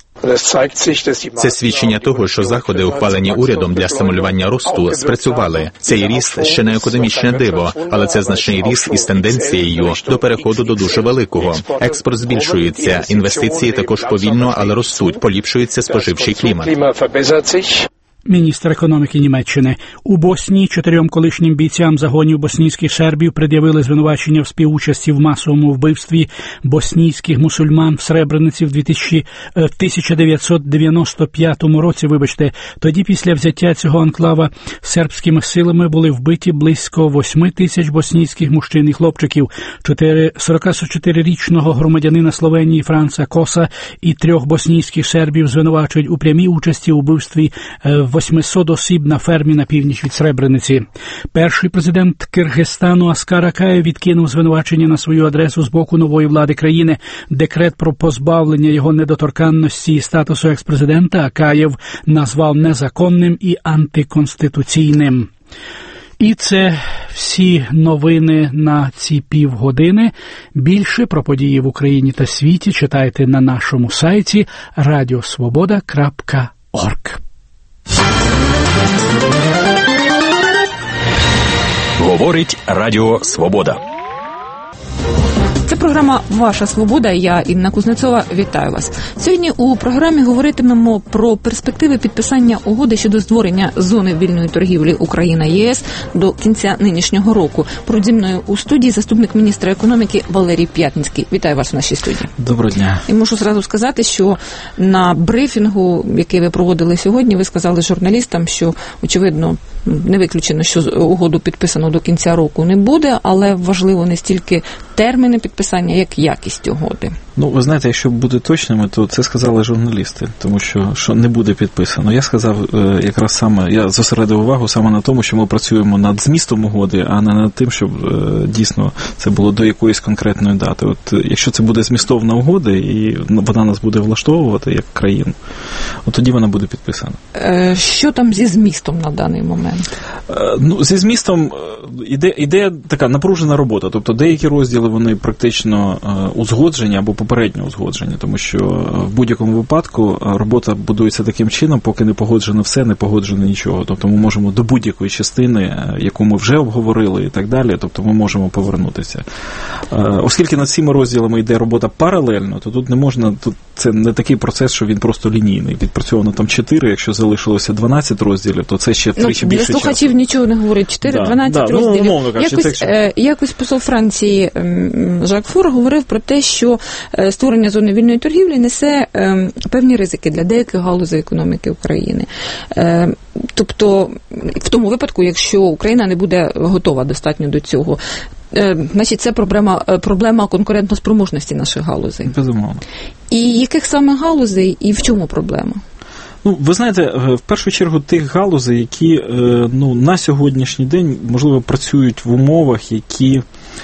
Speaker 11: Це свідчення того, що заходи, ухвалені урядом для стимулювання росту, спрацювали. Цей ріст ще не економічне диво, але це значний ріст із тенденцією до переходу до дуже великого. Експорт збільшується, інвестиції також повільно, але ростуть, поліпшується споживчий клімат.
Speaker 3: Міністр економіки Німеччини. У Боснії 4 колишнім бійцям загонів боснійських сербів пред'явили звинувачення в співучасті в масовому вбивстві боснійських мусульман в Сребрениці в 1995 році. Тоді після взяття цього анклава сербськими силами були вбиті близько 8 тисяч боснійських мужчин і хлопчиків. 44-річного громадянина Словенії Франца Коса і 3 боснійських сербів звинувачують у прямій участі у вбивстві 800 осіб на фермі на північ від Сребрениці. Перший президент Киргизстану Аскар Акаєв відкинув звинувачення на свою адресу з боку нової влади країни. Декрет про позбавлення його недоторканності і статусу експрезидента Акаєв назвав незаконним і антиконституційним. І це всі новини на ці півгодини. Більше про події в Україні та світі читайте на нашому сайті radiosvoboda.org.
Speaker 2: Говорить Радіо Свобода.
Speaker 18: Це програма «Ваша свобода». Я, Інна Кузнецова, вітаю вас. Сьогодні у програмі говоритимемо про перспективи підписання угоди щодо створення зони вільної торгівлі Україна-ЄС до кінця нинішнього року. Поруч зі мною у студії заступник міністра економіки Валерій П'ятницький. Вітаю вас в нашій студії.
Speaker 24: Доброго дня.
Speaker 18: І можу зразу сказати, що на брифінгу, який ви проводили сьогодні, ви сказали журналістам, що, очевидно, не виключено, що угоду підписано до кінця року не буде, але важливо не стільки терміни підписання, як якість угоди.
Speaker 24: Ну, ви знаєте, якщо бути точними, то це сказали журналісти, тому що не буде підписано. Я сказав якраз саме, я зосередив увагу саме на тому, що ми працюємо над змістом угоди, а не над тим, щоб дійсно це було до якоїсь конкретної дати. От якщо це буде змістовна угода, і вона нас буде влаштовувати як країну, от тоді вона буде підписана.
Speaker 18: Що там зі змістом на даний момент?
Speaker 24: Ну, зі змістом іде така напружена робота, тобто деякі розділи, вони практично узгоджені або попередньо узгоджені, тому що в будь-якому випадку робота будується таким чином, поки не погоджено все, не погоджено нічого. Тобто ми можемо до будь-якої частини, яку ми вже обговорили і так далі, тобто ми можемо повернутися. Оскільки над цими розділами йде робота паралельно, то тут не можна, тут це не такий процес, що він просто лінійний. Відпрацьовано там 4, якщо залишилося 12 розділів, то це ще втричі більше часу.
Speaker 18: Для слухачів нічого не говорить. 12 розділів.
Speaker 24: Ну, умовно кажучи,
Speaker 18: якось посол Франції Жак Фур говорив про те, що створення зони вільної торгівлі несе певні ризики для деяких галузей економіки України. Тобто, в тому випадку, якщо Україна не буде готова достатньо до цього, значить, це проблема конкурентоспроможності наших галузей.
Speaker 24: Безумовно.
Speaker 18: І яких саме галузей, і в чому проблема?
Speaker 24: Ну, ви знаєте, в першу чергу тих галузей, які на сьогоднішній день, можливо, працюють в умовах, які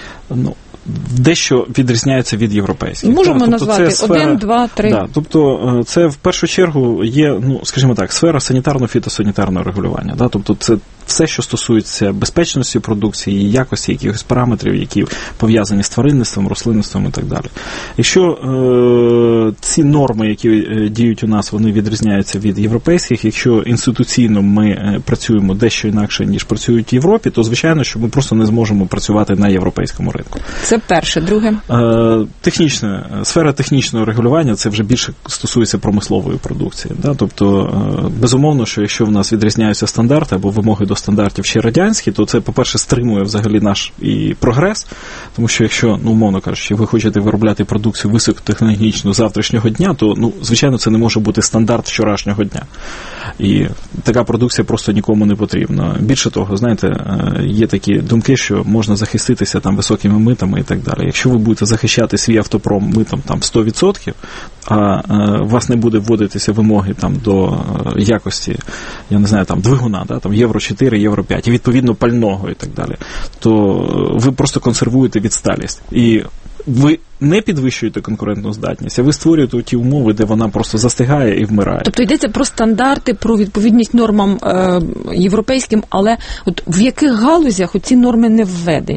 Speaker 24: дещо відрізняються від європейських.
Speaker 18: Можемо назвати сфера, 1, 2, 3.
Speaker 24: Да, тобто це в першу чергу є, скажімо так, сфера санітарно-фітосанітарного регулювання. Да? Тобто це все, що стосується безпечності продукції, якості якихось параметрів, які пов'язані з тваринництвом, рослинництвом і так далі. Якщо ці норми, які діють у нас, вони відрізняються від європейських, якщо інституційно ми працюємо дещо інакше, ніж працюють в Європі, то, звичайно, що ми просто не зможемо працювати на європейському ринку.
Speaker 18: Це перше. Друге?
Speaker 24: Сфера технічного регулювання, це вже більше стосується промислової продукції. Да? Тобто, безумовно, що якщо в нас відрізняються стандарти або вимоги до стандартів ще радянські, то це, по-перше, стримує взагалі наш і прогрес, тому що якщо, умовно кажучи, ви хочете виробляти продукцію високотехнологічну завтрашнього дня, то, звичайно, це не може бути стандарт вчорашнього дня. І така продукція просто нікому не потрібна. Більше того, знаєте, є такі думки, що можна захиститися там високими митами і так далі. Якщо ви будете захищати свій автопром митом там 100%, а у вас не буде вводитися вимоги там до якості, я не знаю, там двигуна, да, там Євро 4, Євро 5, і відповідно пального і так далі, то ви просто консервуєте відсталість. І ви не підвищуєте конкурентну здатність, а ви створюєте ті умови, де вона просто застигає і вмирає.
Speaker 18: Тобто йдеться про стандарти, про відповідність нормам європейським, але от в яких галузях ці норми не введені?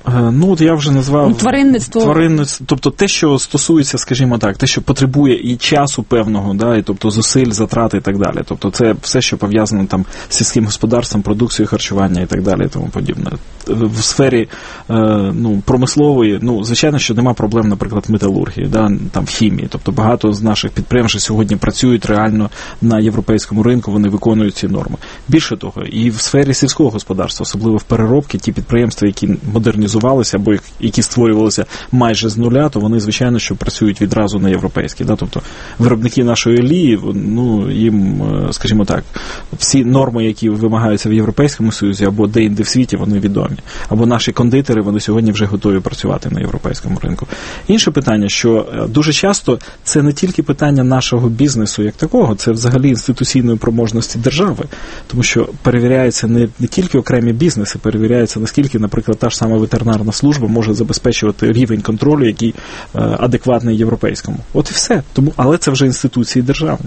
Speaker 19: Ну, от я вже назвав
Speaker 18: тваринництво,
Speaker 19: тобто те, що стосується, скажімо так, те, що потребує і часу певного, да, і тобто зусиль, затрати і так далі. Тобто це все, що пов'язано там з сільським господарством, продукцією харчування і так далі, і тому подібне. В сфері промислової, звичайно, що нема проблем, наприклад, в металургії, да, там в хімії. Тобто багато з наших підприємств сьогодні працюють реально на європейському ринку, вони виконують ці норми. Більше того, і в сфері сільського господарства, особливо в переробці, ті підприємства, які модернізувалися або які створювалися майже з нуля, то вони, звичайно, що працюють відразу на європейській. Да? Тобто виробники нашої олії, їм, скажімо так, всі норми, які вимагаються в Європейському Союзі або де-інде в світі, вони відомі. Або наші кондитери, вони сьогодні вже готові працювати на європейському ринку. Інше питання, що дуже часто це не тільки питання нашого бізнесу як такого, це взагалі інституційної проможності держави. Тому що перевіряється не тільки окремі бізнеси, перевіряється наскільки, наприклад, та ж сама ветеринарна служба може забезпечувати рівень контролю, який адекватний європейському. От і все. Але це вже інституції державні.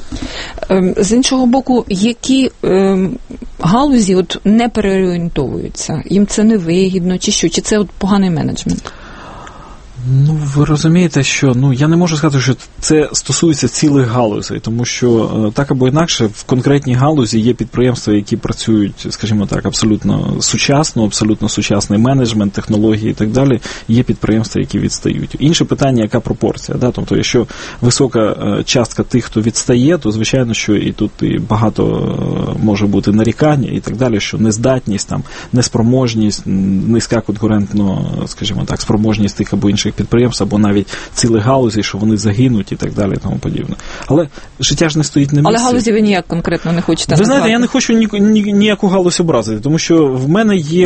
Speaker 18: З іншого боку, які галузі не переорієнтовуються? Їм це не вигідно, чи що? Чи це поганий менеджмент?
Speaker 19: Ви розумієте, що, я не можу сказати, що це стосується цілих галузей, тому що так або інакше в конкретній галузі є підприємства, які працюють, скажімо так, абсолютно сучасний менеджмент, технології і так далі, є підприємства, які відстають. Інше питання, яка пропорція, да? Тобто, якщо висока частка тих, хто відстає, то, звичайно, що і тут і багато може бути нарікання і так далі, що нездатність, неспроможність, низька конкурентно, скажімо так, спроможність тих або інших підприємств, або навіть цілих галузей, що вони загинуть і так далі і тому подібне. Але життя ж не стоїть на місці.
Speaker 18: Але галузі ви ніяк конкретно не хочете назвати?
Speaker 19: Ви знаєте, я не хочу ніяку галузь образити, тому що в мене є,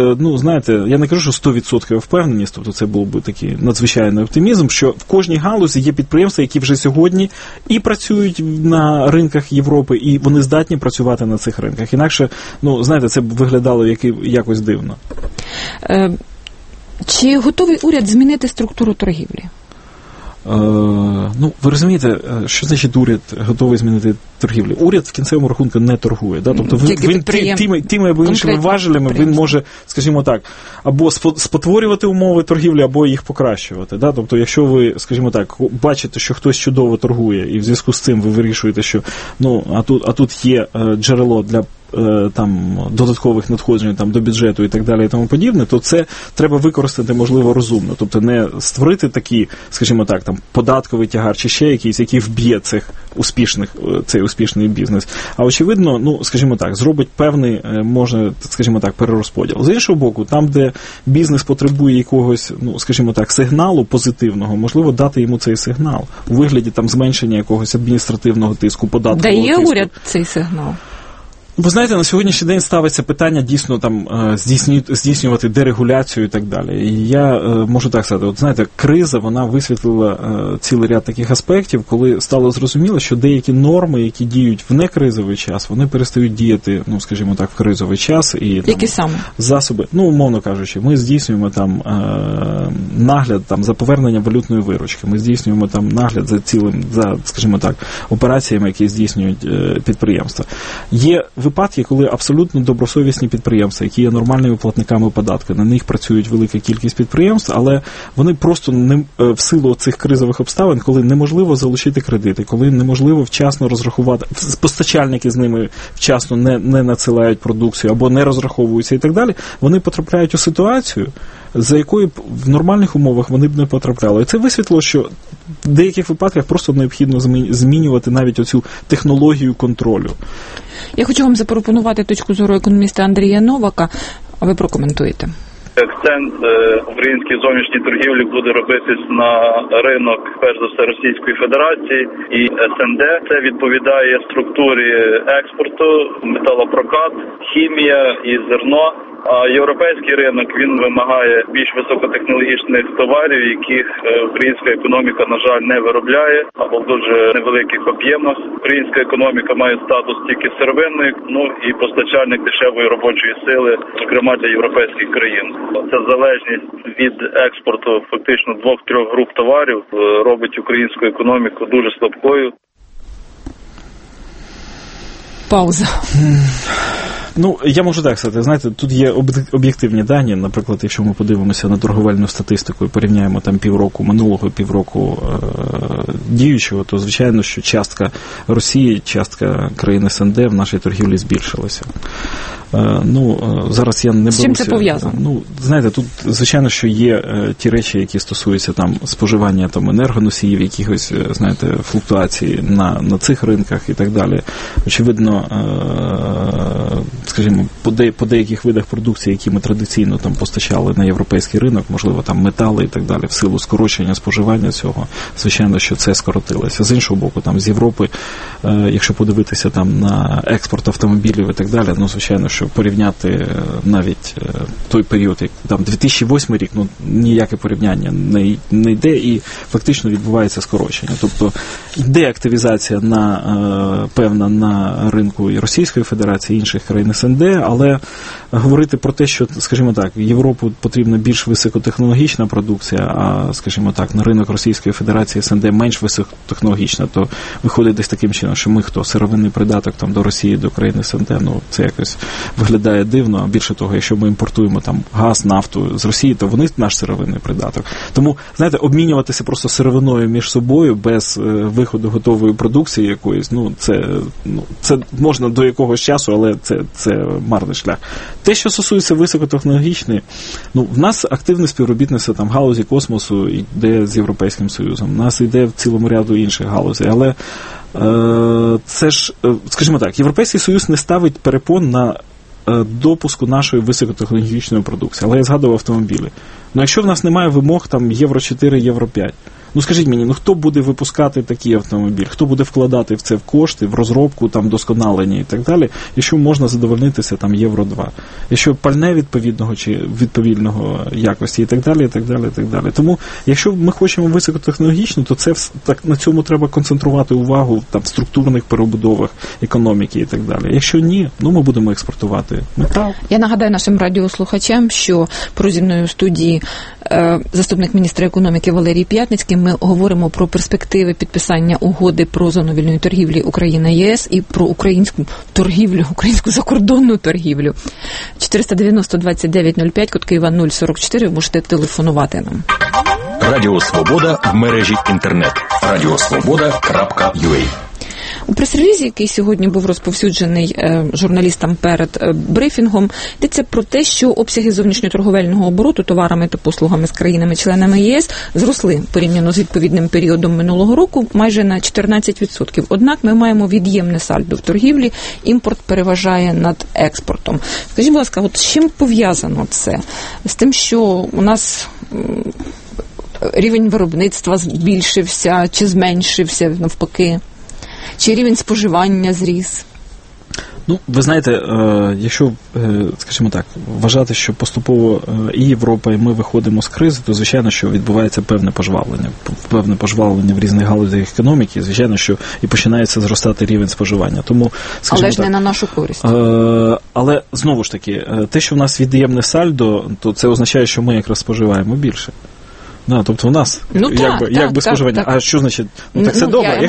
Speaker 19: я не кажу, що 100% впевненість, тобто це був би такий надзвичайний оптимізм, що в кожній галузі є підприємства, які вже сьогодні і працюють на ринках Європи, і вони здатні працювати на цих ринках. Інакше, це б виглядало якось дивно.
Speaker 18: Чи готовий уряд змінити структуру торгівлі?
Speaker 19: Ви розумієте, що значить уряд готовий змінити торгівлю? Уряд в кінцевому рахунку не торгує. Да? Тобто він тими або іншими важелями він може, скажімо так, або спотворювати умови торгівлі, або їх покращувати. Да? Тобто, якщо ви, скажімо так, бачите, що хтось чудово торгує, і в зв'язку з цим ви вирішуєте, що а тут є джерело для додаткових надходжень до бюджету і так далі і тому подібне, то це треба використати, можливо, розумно. Тобто не створити такий, скажімо так, податковий тягар чи ще якийсь, який вб'є цей успішний бізнес. А очевидно, скажімо так, зробить певний, може, скажімо так, перерозподіл. З іншого боку, там, де бізнес потребує якогось, скажімо так, сигналу позитивного, можливо, дати йому цей сигнал у вигляді зменшення якогось адміністративного тиску, податкового тиску.
Speaker 18: Дає уряд цей сигнал?
Speaker 19: Ви знаєте, на сьогоднішній день ставиться питання дійсно здійснювати дерегуляцію і так далі. І я можу так сказати, криза, вона висвітлила цілий ряд таких аспектів, коли стало зрозуміло, що деякі норми, які діють в некризовий час, вони перестають діяти, скажімо так, в кризовий час. І
Speaker 18: які саме?
Speaker 19: Засоби, умовно кажучи, ми здійснюємо нагляд за поверненням валютної виручки, ми здійснюємо нагляд за, скажімо так, операціями, які здійснюють підприємства. Є випадки, коли абсолютно добросовісні підприємства, які є нормальними платниками податку, на них працюють велика кількість підприємств, але вони просто в силу цих кризових обставин, коли неможливо залучити кредити, коли неможливо вчасно розрахувати, постачальники з ними вчасно не надсилають продукцію або не розраховуються і так далі, вони потрапляють у ситуацію, за якою в нормальних умовах вони б не потрапляли. І це висвітло, що в деяких випадках просто необхідно змінювати навіть оцю технологію контролю.
Speaker 18: Я хочу вам запропонувати точку зору економіста Андрія Новака, а ви прокоментуєте.
Speaker 20: Акцент української зовнішньої торгівлі буде робитись на ринок, перш за все, Російської Федерації і СНД. Це відповідає структурі експорту, металопрокат, хімія і зерно. А європейський ринок, він вимагає більш високотехнологічних товарів, яких українська економіка, на жаль, не виробляє або в дуже невеликих об'ємах. Українська економіка має статус тільки сировинної, і постачальник дешевої робочої сили, зокрема для європейських країн. Ця залежність від експорту фактично 2-3 груп товарів робить українську економіку дуже слабкою.
Speaker 18: пауза?
Speaker 19: Ну, я можу так сказати, знаєте, тут є об'єктивні дані, наприклад, якщо ми подивимося на торговельну статистику і порівняємо там минулого півроку діючого, то, звичайно, що частка Росії, частка країн СНД в нашій торгівлі збільшилася. Ну, зараз я не беруся...
Speaker 18: З чим це пов'язано?
Speaker 19: Ну, знаєте, тут, звичайно, що є ті речі, які стосуються там споживання там енергоносіїв, якихось, знаєте, флуктуацій на цих ринках і так далі. Очевидно, скажімо, по деяких видах продукції, які ми традиційно там постачали на європейський ринок, можливо, там метали і так далі, в силу скорочення споживання цього, звичайно, що це скоротилося. З іншого боку, там з Європи, якщо подивитися там на експорт автомобілів і так далі, ну, звичайно, що порівняти навіть той період, як там 2008 рік, ну, ніяке порівняння не йде і фактично відбувається скорочення. Тобто йде активізація певна на ринку і Російської Федерації, і інших країн СНД, але говорити про те, що, скажімо так, Європу потрібна більш високотехнологічна продукція, а, скажімо так, на ринок Російської Федерації СНД менш високотехнологічна, то виходить десь таким чином, що ми хто? Сировинний придаток там до Росії, до країн СНД, ну, це якось виглядає дивно, а більше того, якщо ми імпортуємо там газ, нафту з Росії, то вони наш сировинний придаток. Тому, знаєте, обмінюватися просто сировиною між собою без виходу готової продукції якоїсь, це можна до якогось часу, але це марний шлях. Те, що стосується високотехнологічної, в нас активне співробітництво там галузі космосу йде з Європейським Союзом, у нас йде в цілому ряду інших галузей, але це ж, скажімо так, Європейський Союз не ставить перепон на допуску нашої високотехнологічної продукції. Але я згадував автомобілі. Ну, якщо в нас немає вимог там Євро 4, Євро 5, ну скажіть мені, хто буде випускати такий автомобіль? Хто буде вкладати в це в кошти, в розробку, там, досконалення і так далі, якщо можна задовольнитися там Євро 2? Якщо пальне відповідного чи відповідного якості і так далі, і так далі, і так далі. Тому, якщо ми хочемо високотехнологічно, то це так, на цьому треба концентрувати увагу там, в структурних перебудовах економіки і так далі. Якщо ні, ми будемо експортувати метал.
Speaker 18: Я нагадаю нашим радіослухачам, що поруч зі мною в студії заступник міністра економіки Валерій П'ятницький. Ми говоримо про перспективи підписання угоди про зону вільної торгівлі Україна-ЄС і про українську торгівлю, українську закордонну торгівлю. 490-2905, код Києва 044, ви можете телефонувати нам.
Speaker 2: Радіо Свобода в мережі інтернет. radiosvoboda.ua.
Speaker 18: У прес-релізі, який сьогодні був розповсюджений журналістам перед брифінгом, йдеться про те, що обсяги зовнішньоторговельного обороту товарами та послугами з країнами-членами ЄС зросли порівняно з відповідним періодом минулого року майже на 14%. Однак ми маємо від'ємне сальдо в торгівлі, імпорт переважає над експортом. Скажіть, будь ласка, от з чим пов'язано це? З тим, що у нас рівень виробництва збільшився чи зменшився навпаки? Чи рівень споживання зріс?
Speaker 19: Ви знаєте, якщо, скажімо так, вважати, що поступово і Європа, і ми виходимо з кризи, то, звичайно, що відбувається певне пожвавлення в різних галузях економіки, звичайно, що і починається зростати рівень споживання. Тому,
Speaker 18: але ж не на нашу користь.
Speaker 19: Але, знову ж таки, те, що в нас від'ємне сальдо, то це означає, що ми якраз споживаємо більше. Тобто у нас споживання. А що значить? Так це добре.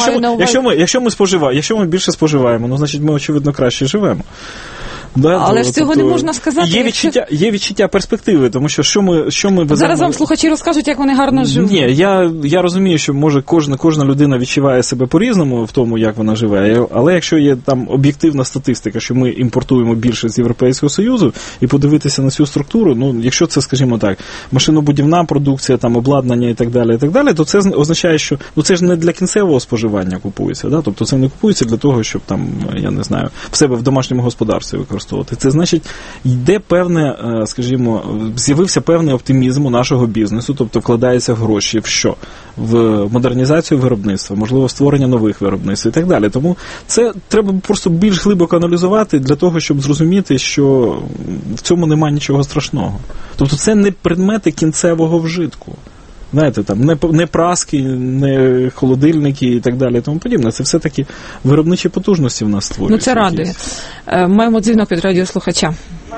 Speaker 19: Якщо ми більше споживаємо, значить ми, очевидно, краще живемо.
Speaker 18: Але ж цього не можна сказати.
Speaker 19: Є відчуття перспективи, тому що ми веземо...
Speaker 18: Зараз вам слухачі розкажуть, як вони гарно живуть.
Speaker 19: Ні, я розумію, що може кожна людина відчуває себе по-різному в тому, як вона живе, але якщо є там об'єктивна статистика, що ми імпортуємо більше з Європейського Союзу, і подивитися на цю структуру, якщо це, скажімо так, машинобудівна продукція, там обладнання і так далі, то це означає, що це ж не для кінцевого споживання купується, да? Тобто це не купується для того, щоб там, я не знаю, в себе в домашньому господарстві використовувати. Це значить, йде певне, скажімо, з'явився певний оптимізм у нашого бізнесу, тобто вкладається в гроші в що? В модернізацію виробництва, можливо, створення нових виробництв і так далі. Тому це треба просто більш глибоко аналізувати для того, щоб зрозуміти, що в цьому немає нічого страшного. Тобто це не предмети кінцевого вжитку. Знаєте, там не праски, не холодильники і так далі, і тому подібне. Це все-таки виробничі потужності в нас створюються.
Speaker 18: Це радує. Маємо дзвінок від радіослухача.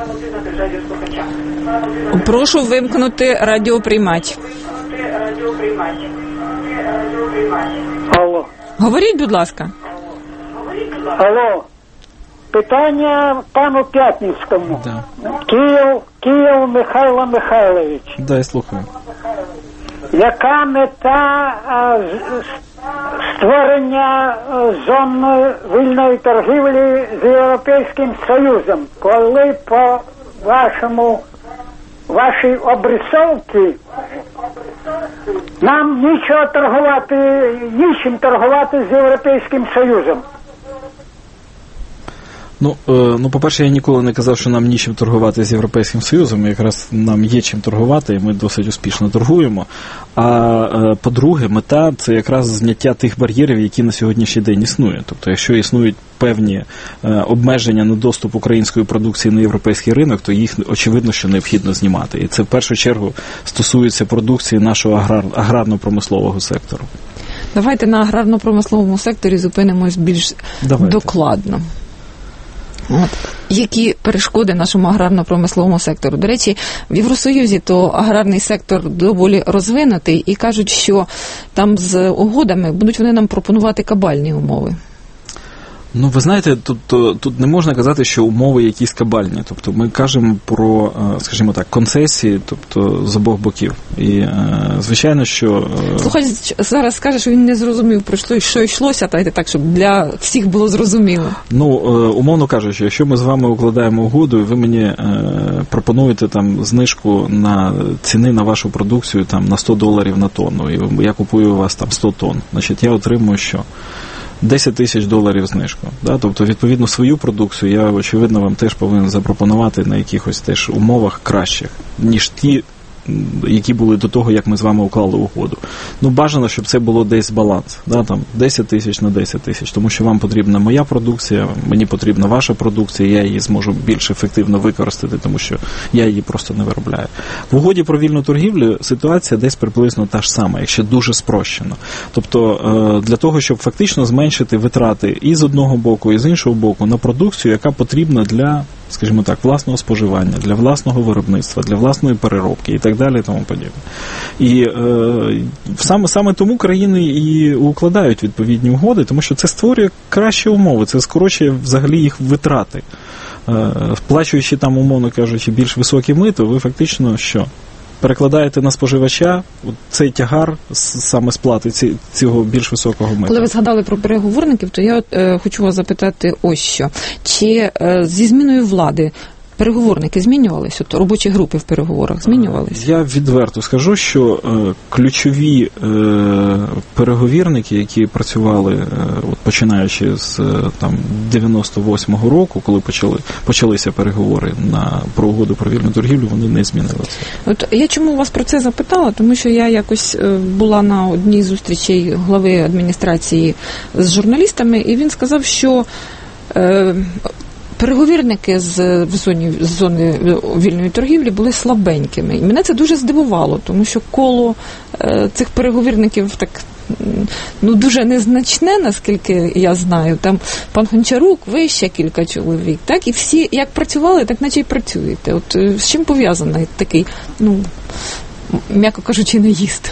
Speaker 18: Прошу вимкнути радіоприймач.
Speaker 9: Алло.
Speaker 18: Говоріть, будь ласка.
Speaker 9: Алло. питання пану П'ятницькому.
Speaker 19: Да.
Speaker 9: Київ Михайло Михайлович.
Speaker 19: Да, я слухаю.
Speaker 9: Яка мета створення зони вільної торгівлі з Європейським Союзом? Коли по вашій обрисовці нам нічого торгувати, нічим торгувати з Європейським Союзом?
Speaker 19: Ну, по-перше, я ніколи не казав, що нам нічим торгувати з Європейським Союзом, якраз нам є чим торгувати, і ми досить успішно торгуємо. А по-друге, мета – це якраз зняття тих бар'єрів, які на сьогоднішній день існують. Тобто, якщо існують певні обмеження на доступ української продукції на європейський ринок, то їх, очевидно, що необхідно знімати. І це, в першу чергу, стосується продукції нашого аграрно-промислового сектору.
Speaker 18: Давайте на аграрно-промисловому секторі зупинимось більш докладно. От. Які перешкоди нашому аграрно-промисловому сектору? До речі, в Євросоюзі то аграрний сектор доволі розвинутий і кажуть, що там з угодами будуть вони нам пропонувати кабальні умови.
Speaker 19: Ну, ви знаєте, тут не можна казати, що умови якісь кабальні. Тобто ми кажемо про, скажімо так, концесії, тобто з обох боків. І, звичайно, що...
Speaker 18: Слухай, зараз скаже, що він не зрозумів, про що йшлося, так, щоб для всіх було зрозуміло.
Speaker 19: Ну, умовно кажучи, якщо ми з вами укладаємо угоду, і ви мені пропонуєте там знижку на ціни на вашу продукцію там на $100 на тонну, і я купую у вас там 100 тонн, значить я отримую що? $10 тисяч знижку. Да? Тобто, відповідно, свою продукцію я, очевидно, вам теж повинен запропонувати на якихось теж умовах кращих, ніж ті, які були до того, як ми з вами уклали угоду. Ну, бажано, щоб це було десь баланс. Да? Там 10 тисяч на 10 тисяч, тому що вам потрібна моя продукція, мені потрібна ваша продукція, я її зможу більш ефективно використати, тому що я її просто не виробляю. В угоді про вільну торгівлю ситуація десь приблизно та ж сама, якщо дуже спрощено. Тобто, для того, щоб фактично зменшити витрати і з одного боку, і з іншого боку на продукцію, яка потрібна для, скажімо так, власного споживання, для власного виробництва, для власної переробки і так далі, і тому подібне. І саме тому країни і укладають відповідні угоди, тому що це створює кращі умови, це скорочує взагалі їх витрати. Сплачуючи там, умовно кажучи, більш високі мито, ви фактично що? Перекладаєте на споживача цей тягар саме сплати цього більш високого мита.
Speaker 18: Коли ви згадали про переговорників, то я хочу вас запитати ось що. Чи зі зміною влади переговорники змінювалися? От робочі групи в переговорах змінювалися? Я
Speaker 19: відверто скажу, що ключові переговірники, які працювали, починаючи з 98-го року, коли почалися переговори про угоду про вільну торгівлю, вони не змінилися.
Speaker 18: От я чому вас про це запитала? Тому що я якось була на одній з зустрічей глави адміністрації з журналістами, і він сказав, що переговірники з зони вільної торгівлі були слабенькими. І мене це дуже здивувало, тому що коло цих переговірників так дуже незначне, наскільки я знаю. Там пан Гончарук, ви ще кілька чоловік. Так? І всі як працювали, так наче й працюєте. От з чим пов'язаний такий, м'яко кажучи, наїзд?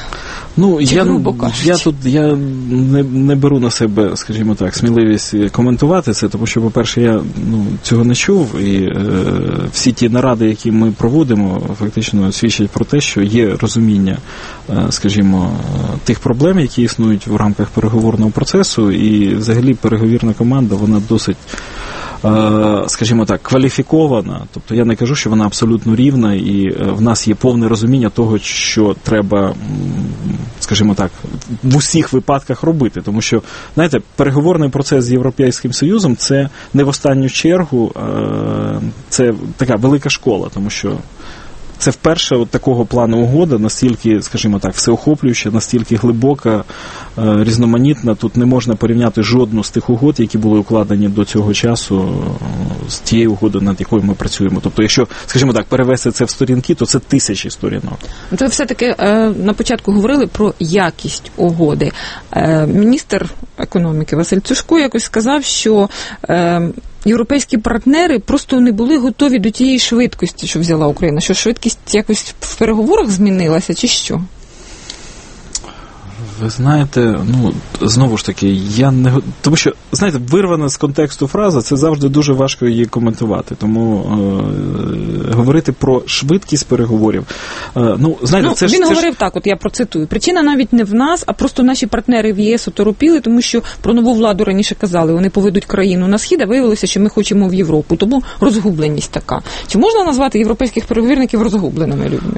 Speaker 19: Я не беру на себе, скажімо так, сміливість коментувати це, тому що, по-перше, я цього не чув, і всі ті наради, які ми проводимо, фактично свідчать про те, що є розуміння, скажімо, тих проблем, які існують в рамках переговорного процесу, і взагалі переговірна команда, вона досить, скажімо так, кваліфікована. Тобто я не кажу, що вона абсолютно рівна, і в нас є повне розуміння того, що треба, скажімо так, в усіх випадках робити. Тому що, знаєте, переговорний процес з Європейським Союзом – це не в останню чергу, це така велика школа, тому що це вперше от такого плану угода, настільки, скажімо так, всеохоплююча, настільки глибока, різноманітна. Тут не можна порівняти жодну з тих угод, які були укладені до цього часу з тією угодою, над якою ми працюємо. Тобто, якщо, скажімо так, перевести це в сторінки, то це тисячі сторінок.
Speaker 18: Ви все-таки на початку говорили про якість угоди. Міністр економіки Василь Цушко якось сказав, що європейські партнери просто не були готові до тієї швидкості, що взяла Україна. Що швидкість якось в переговорах змінилася, чи що?
Speaker 19: Ви знаєте, знову ж таки, тому що, знаєте, вирвана з контексту фраза, це завжди дуже важко її коментувати. Тому говорити про швидкість переговорів.
Speaker 18: Він говорив так, от я процитую. Причина навіть не в нас, а просто наші партнери в ЄС оторопіли, тому що про нову владу раніше казали, вони поведуть країну на схід, а виявилося, що ми хочемо в Європу. Тому розгубленість така. Чи можна назвати європейських переговірників розгубленими людьми?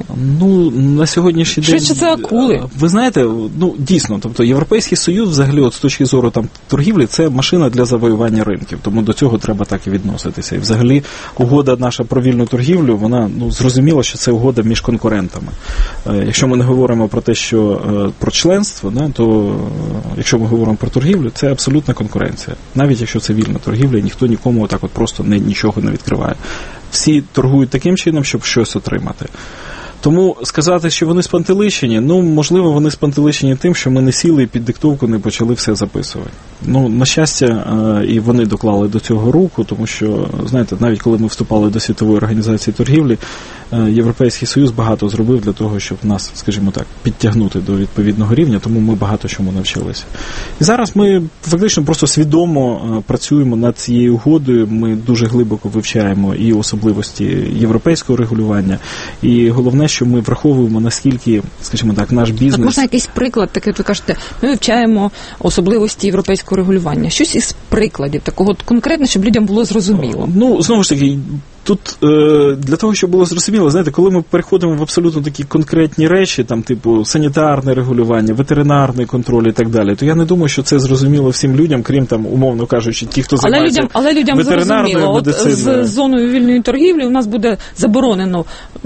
Speaker 19: На сьогоднішній день...
Speaker 18: Що це акули?
Speaker 19: Ви знаєте, дійсно, тобто Європейський Союз взагалі от з точки зору торгівлі, це машина для завоювання ринків, тому до цього треба так і відноситися. І взагалі угода наша про вільну торгівлю, вона зрозуміло, що це угода між конкурентами. Якщо ми не говоримо про те, що про членство, то якщо ми говоримо про торгівлю, це абсолютна конкуренція. Навіть якщо це вільна торгівля, ніхто нікому отак от просто нічого не відкриває. Всі торгують таким чином, щоб щось отримати. Тому сказати, що вони спантеличені, можливо, вони спантеличені тим, що ми не сіли і під диктовку не почали все записувати. На щастя, і вони доклали до цього руку, тому що, знаєте, навіть коли ми вступали до Світової організації торгівлі, Європейський Союз багато зробив для того, щоб нас, скажімо так, підтягнути до відповідного рівня, тому ми багато чому навчилися. І зараз ми фактично просто свідомо працюємо над цією угодою, ми дуже глибоко вивчаємо і особливості європейського регулювання, і головне, що ми враховуємо, наскільки, скажімо так, наш бізнес...
Speaker 18: Так можна якийсь приклад, таке, ви кажете, ми вивчаємо особливості європейського регулювання. Щось із прикладів, такого конкретно, щоб людям було зрозуміло.
Speaker 19: Знову ж таки, тут для того, щоб було зрозуміло, знаєте, коли ми переходимо в абсолютно такі конкретні речі, типу санітарне регулювання, ветеринарний контроль і так далі, то я не думаю, що це зрозуміло всім людям, крім умовно кажучи, ті, хто займається ветеринарною медициною.
Speaker 18: З зоною вільної торгівлі у нас буде заборонено,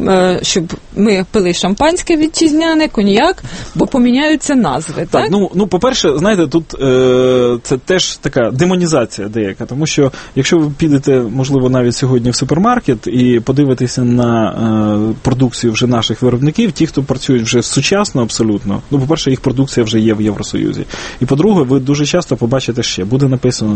Speaker 18: щоб ми пили шампанське вітчизняне, коньяк, бо поміняються назви, так?
Speaker 19: По-перше, знаєте, тут це теж така демонізація деяка, тому що якщо ви підете, можливо, навіть сьогодні в супермаркет і подивитися на продукцію вже наших виробників, ті, хто працюють вже сучасно абсолютно, по-перше, їх продукція вже є в Євросоюзі. І по-друге, ви дуже часто побачите ще, буде написано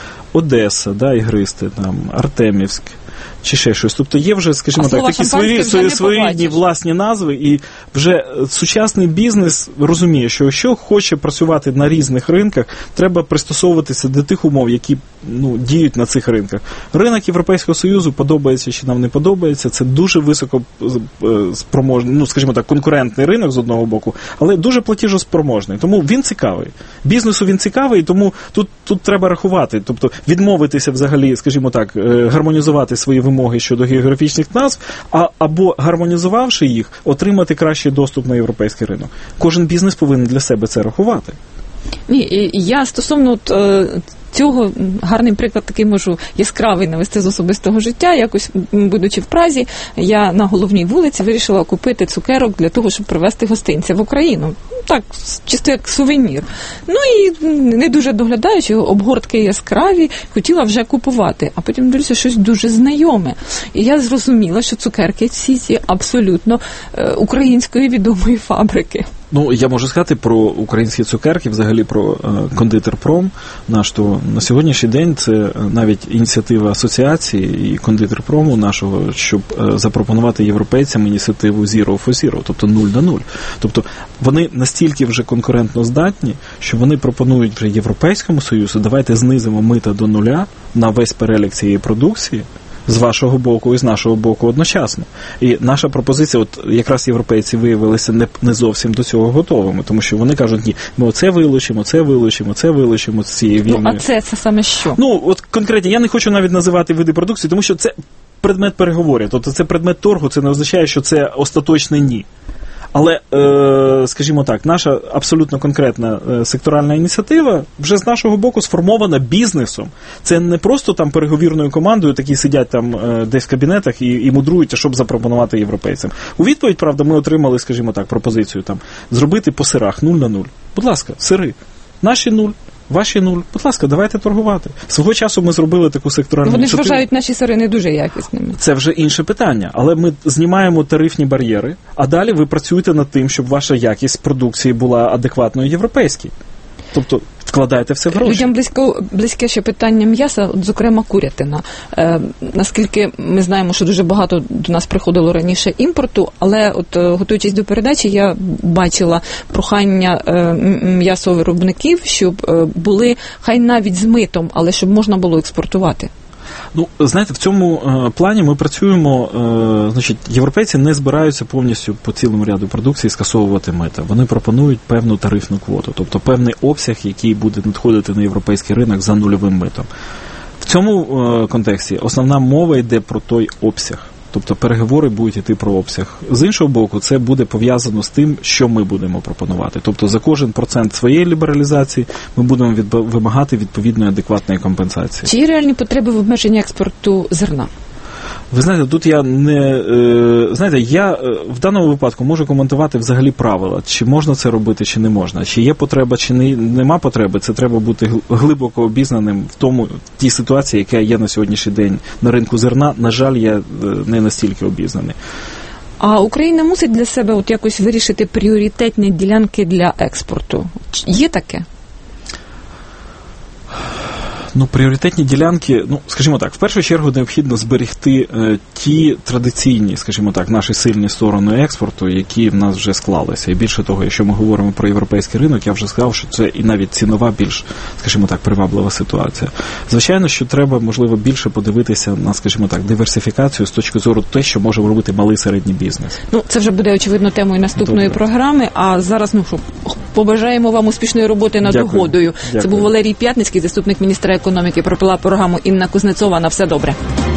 Speaker 19: Одеса, ігристи, Артемівськ, чи ще щось. Тобто є вже, скажімо так, такі своєрідні власні назви, і вже сучасний бізнес розуміє, що якщо хоче працювати на різних ринках, треба пристосовуватися до тих умов, які діють на цих ринках. Ринок Європейського Союзу, подобається чи нам не подобається, це дуже високоспроможний, скажімо так, конкурентний ринок з одного боку, але дуже платіжоспроможний. Тому він цікавий. Бізнесу він цікавий, тому тут треба рахувати. Тобто відмовитися взагалі, скажімо так, гармонізувати свої вимоги щодо географічних назв, або гармонізувавши їх, отримати кращий доступ на європейський ринок. Кожен бізнес повинен для себе це рахувати.
Speaker 18: Ні, я стосовно цього гарний приклад такий можу яскравий навести з особистого життя. Якось, будучи в Празі, я на головній вулиці вирішила купити цукерок для того, щоб привезти гостинця в Україну. Так, чисто як сувенір. І не дуже доглядаючи, обгортки яскраві, хотіла вже купувати. А потім дивлюся, щось дуже знайоме. І я зрозуміла, що цукерки всі ці абсолютно української відомої фабрики.
Speaker 19: Я можу сказати про українські цукерки, взагалі про кондитерпром наш, то на сьогоднішній день це навіть ініціатива асоціації і кондитерпрому нашого, щоб запропонувати європейцям ініціативу Zero for Zero, тобто 0 на 0. Тобто вони настільки вже конкурентно здатні, що вони пропонують вже Європейському Союзу, давайте знизимо мита до нуля на весь перелік цієї продукції, з вашого боку і з нашого боку одночасно. І наша пропозиція, якраз європейці виявилися не зовсім до цього готовими, тому що вони кажуть, ні, ми оце вилучимо з цієї війни.
Speaker 18: А це саме що?
Speaker 19: Конкретно, я не хочу навіть називати види продукції, тому що це предмет переговорів, тобто це предмет торгу, це не означає, що це остаточне ні. Але, скажімо так, наша абсолютно конкретна секторальна ініціатива вже з нашого боку сформована бізнесом. Це не просто переговірною командою, такі сидять десь в кабінетах і мудрують, щоб запропонувати європейцям. У відповідь, правда, ми отримали, скажімо так, пропозицію зробити по сирах 0 на 0. Будь ласка, сири. Наші 0. Ваші 0. Будь ласка, давайте торгувати. Свого часу ми зробили таку секторальну ініціативу.
Speaker 18: Вони вважають наші сири не дуже якісними.
Speaker 19: Це вже інше питання. Але ми знімаємо тарифні бар'єри, а далі ви працюєте над тим, щоб ваша якість продукції була адекватною європейській. Тобто вкладаєте все в гроші.
Speaker 18: Людям близьке ще питання м'яса, зокрема курятина. Наскільки ми знаємо, що дуже багато до нас приходило раніше імпорту, але от готуючись до передачі, я бачила прохання м'ясовиробників, щоб були хай навіть з митом, але щоб можна було експортувати.
Speaker 19: Ну, знаєте, в цьому плані ми працюємо, значить, європейці не збираються повністю по цілому ряду продукції скасовувати мита. Вони пропонують певну тарифну квоту, тобто певний обсяг, який буде надходити на європейський ринок за нульовим митом. В цьому контексті основна мова йде про той обсяг. Тобто переговори будуть йти про обсяг. З іншого боку, це буде пов'язано з тим, що ми будемо пропонувати. Тобто за кожен процент своєї лібералізації ми будемо вимагати відповідної адекватної компенсації.
Speaker 18: Чи є реальні потреби в обмеженні експорту зерна?
Speaker 19: Ви знаєте, тут я не... Знаєте, я в даному випадку можу коментувати взагалі правила, чи можна це робити, чи не можна, чи є потреба, чи нема потреби. Це треба бути глибоко обізнаним в тій ситуації, яка є на сьогоднішній день на ринку зерна. На жаль, я не настільки обізнаний.
Speaker 18: А Україна мусить для себе от якось вирішити пріоритетні ділянки для експорту. Є таке?
Speaker 19: Ну, пріоритетні ділянки, скажімо так, в першу чергу необхідно зберегти ті традиційні, скажімо так, наші сильні сторони експорту, які в нас вже склалися. І більше того, якщо ми говоримо про європейський ринок, я вже сказав, що це і навіть цінова більш, скажімо так, приваблива ситуація. Звичайно, що треба, можливо, більше подивитися на, скажімо так, диверсифікацію з точки зору те, що може робити малий середній бізнес.
Speaker 18: Ну, це вже буде, очевидно, темою наступної програми, а зараз, побажаємо вам успішної роботи над угодою. Це був Валерій П'ятницький, заступник міністра економіки. Пропила програму Інна Кузнецова. На все добре.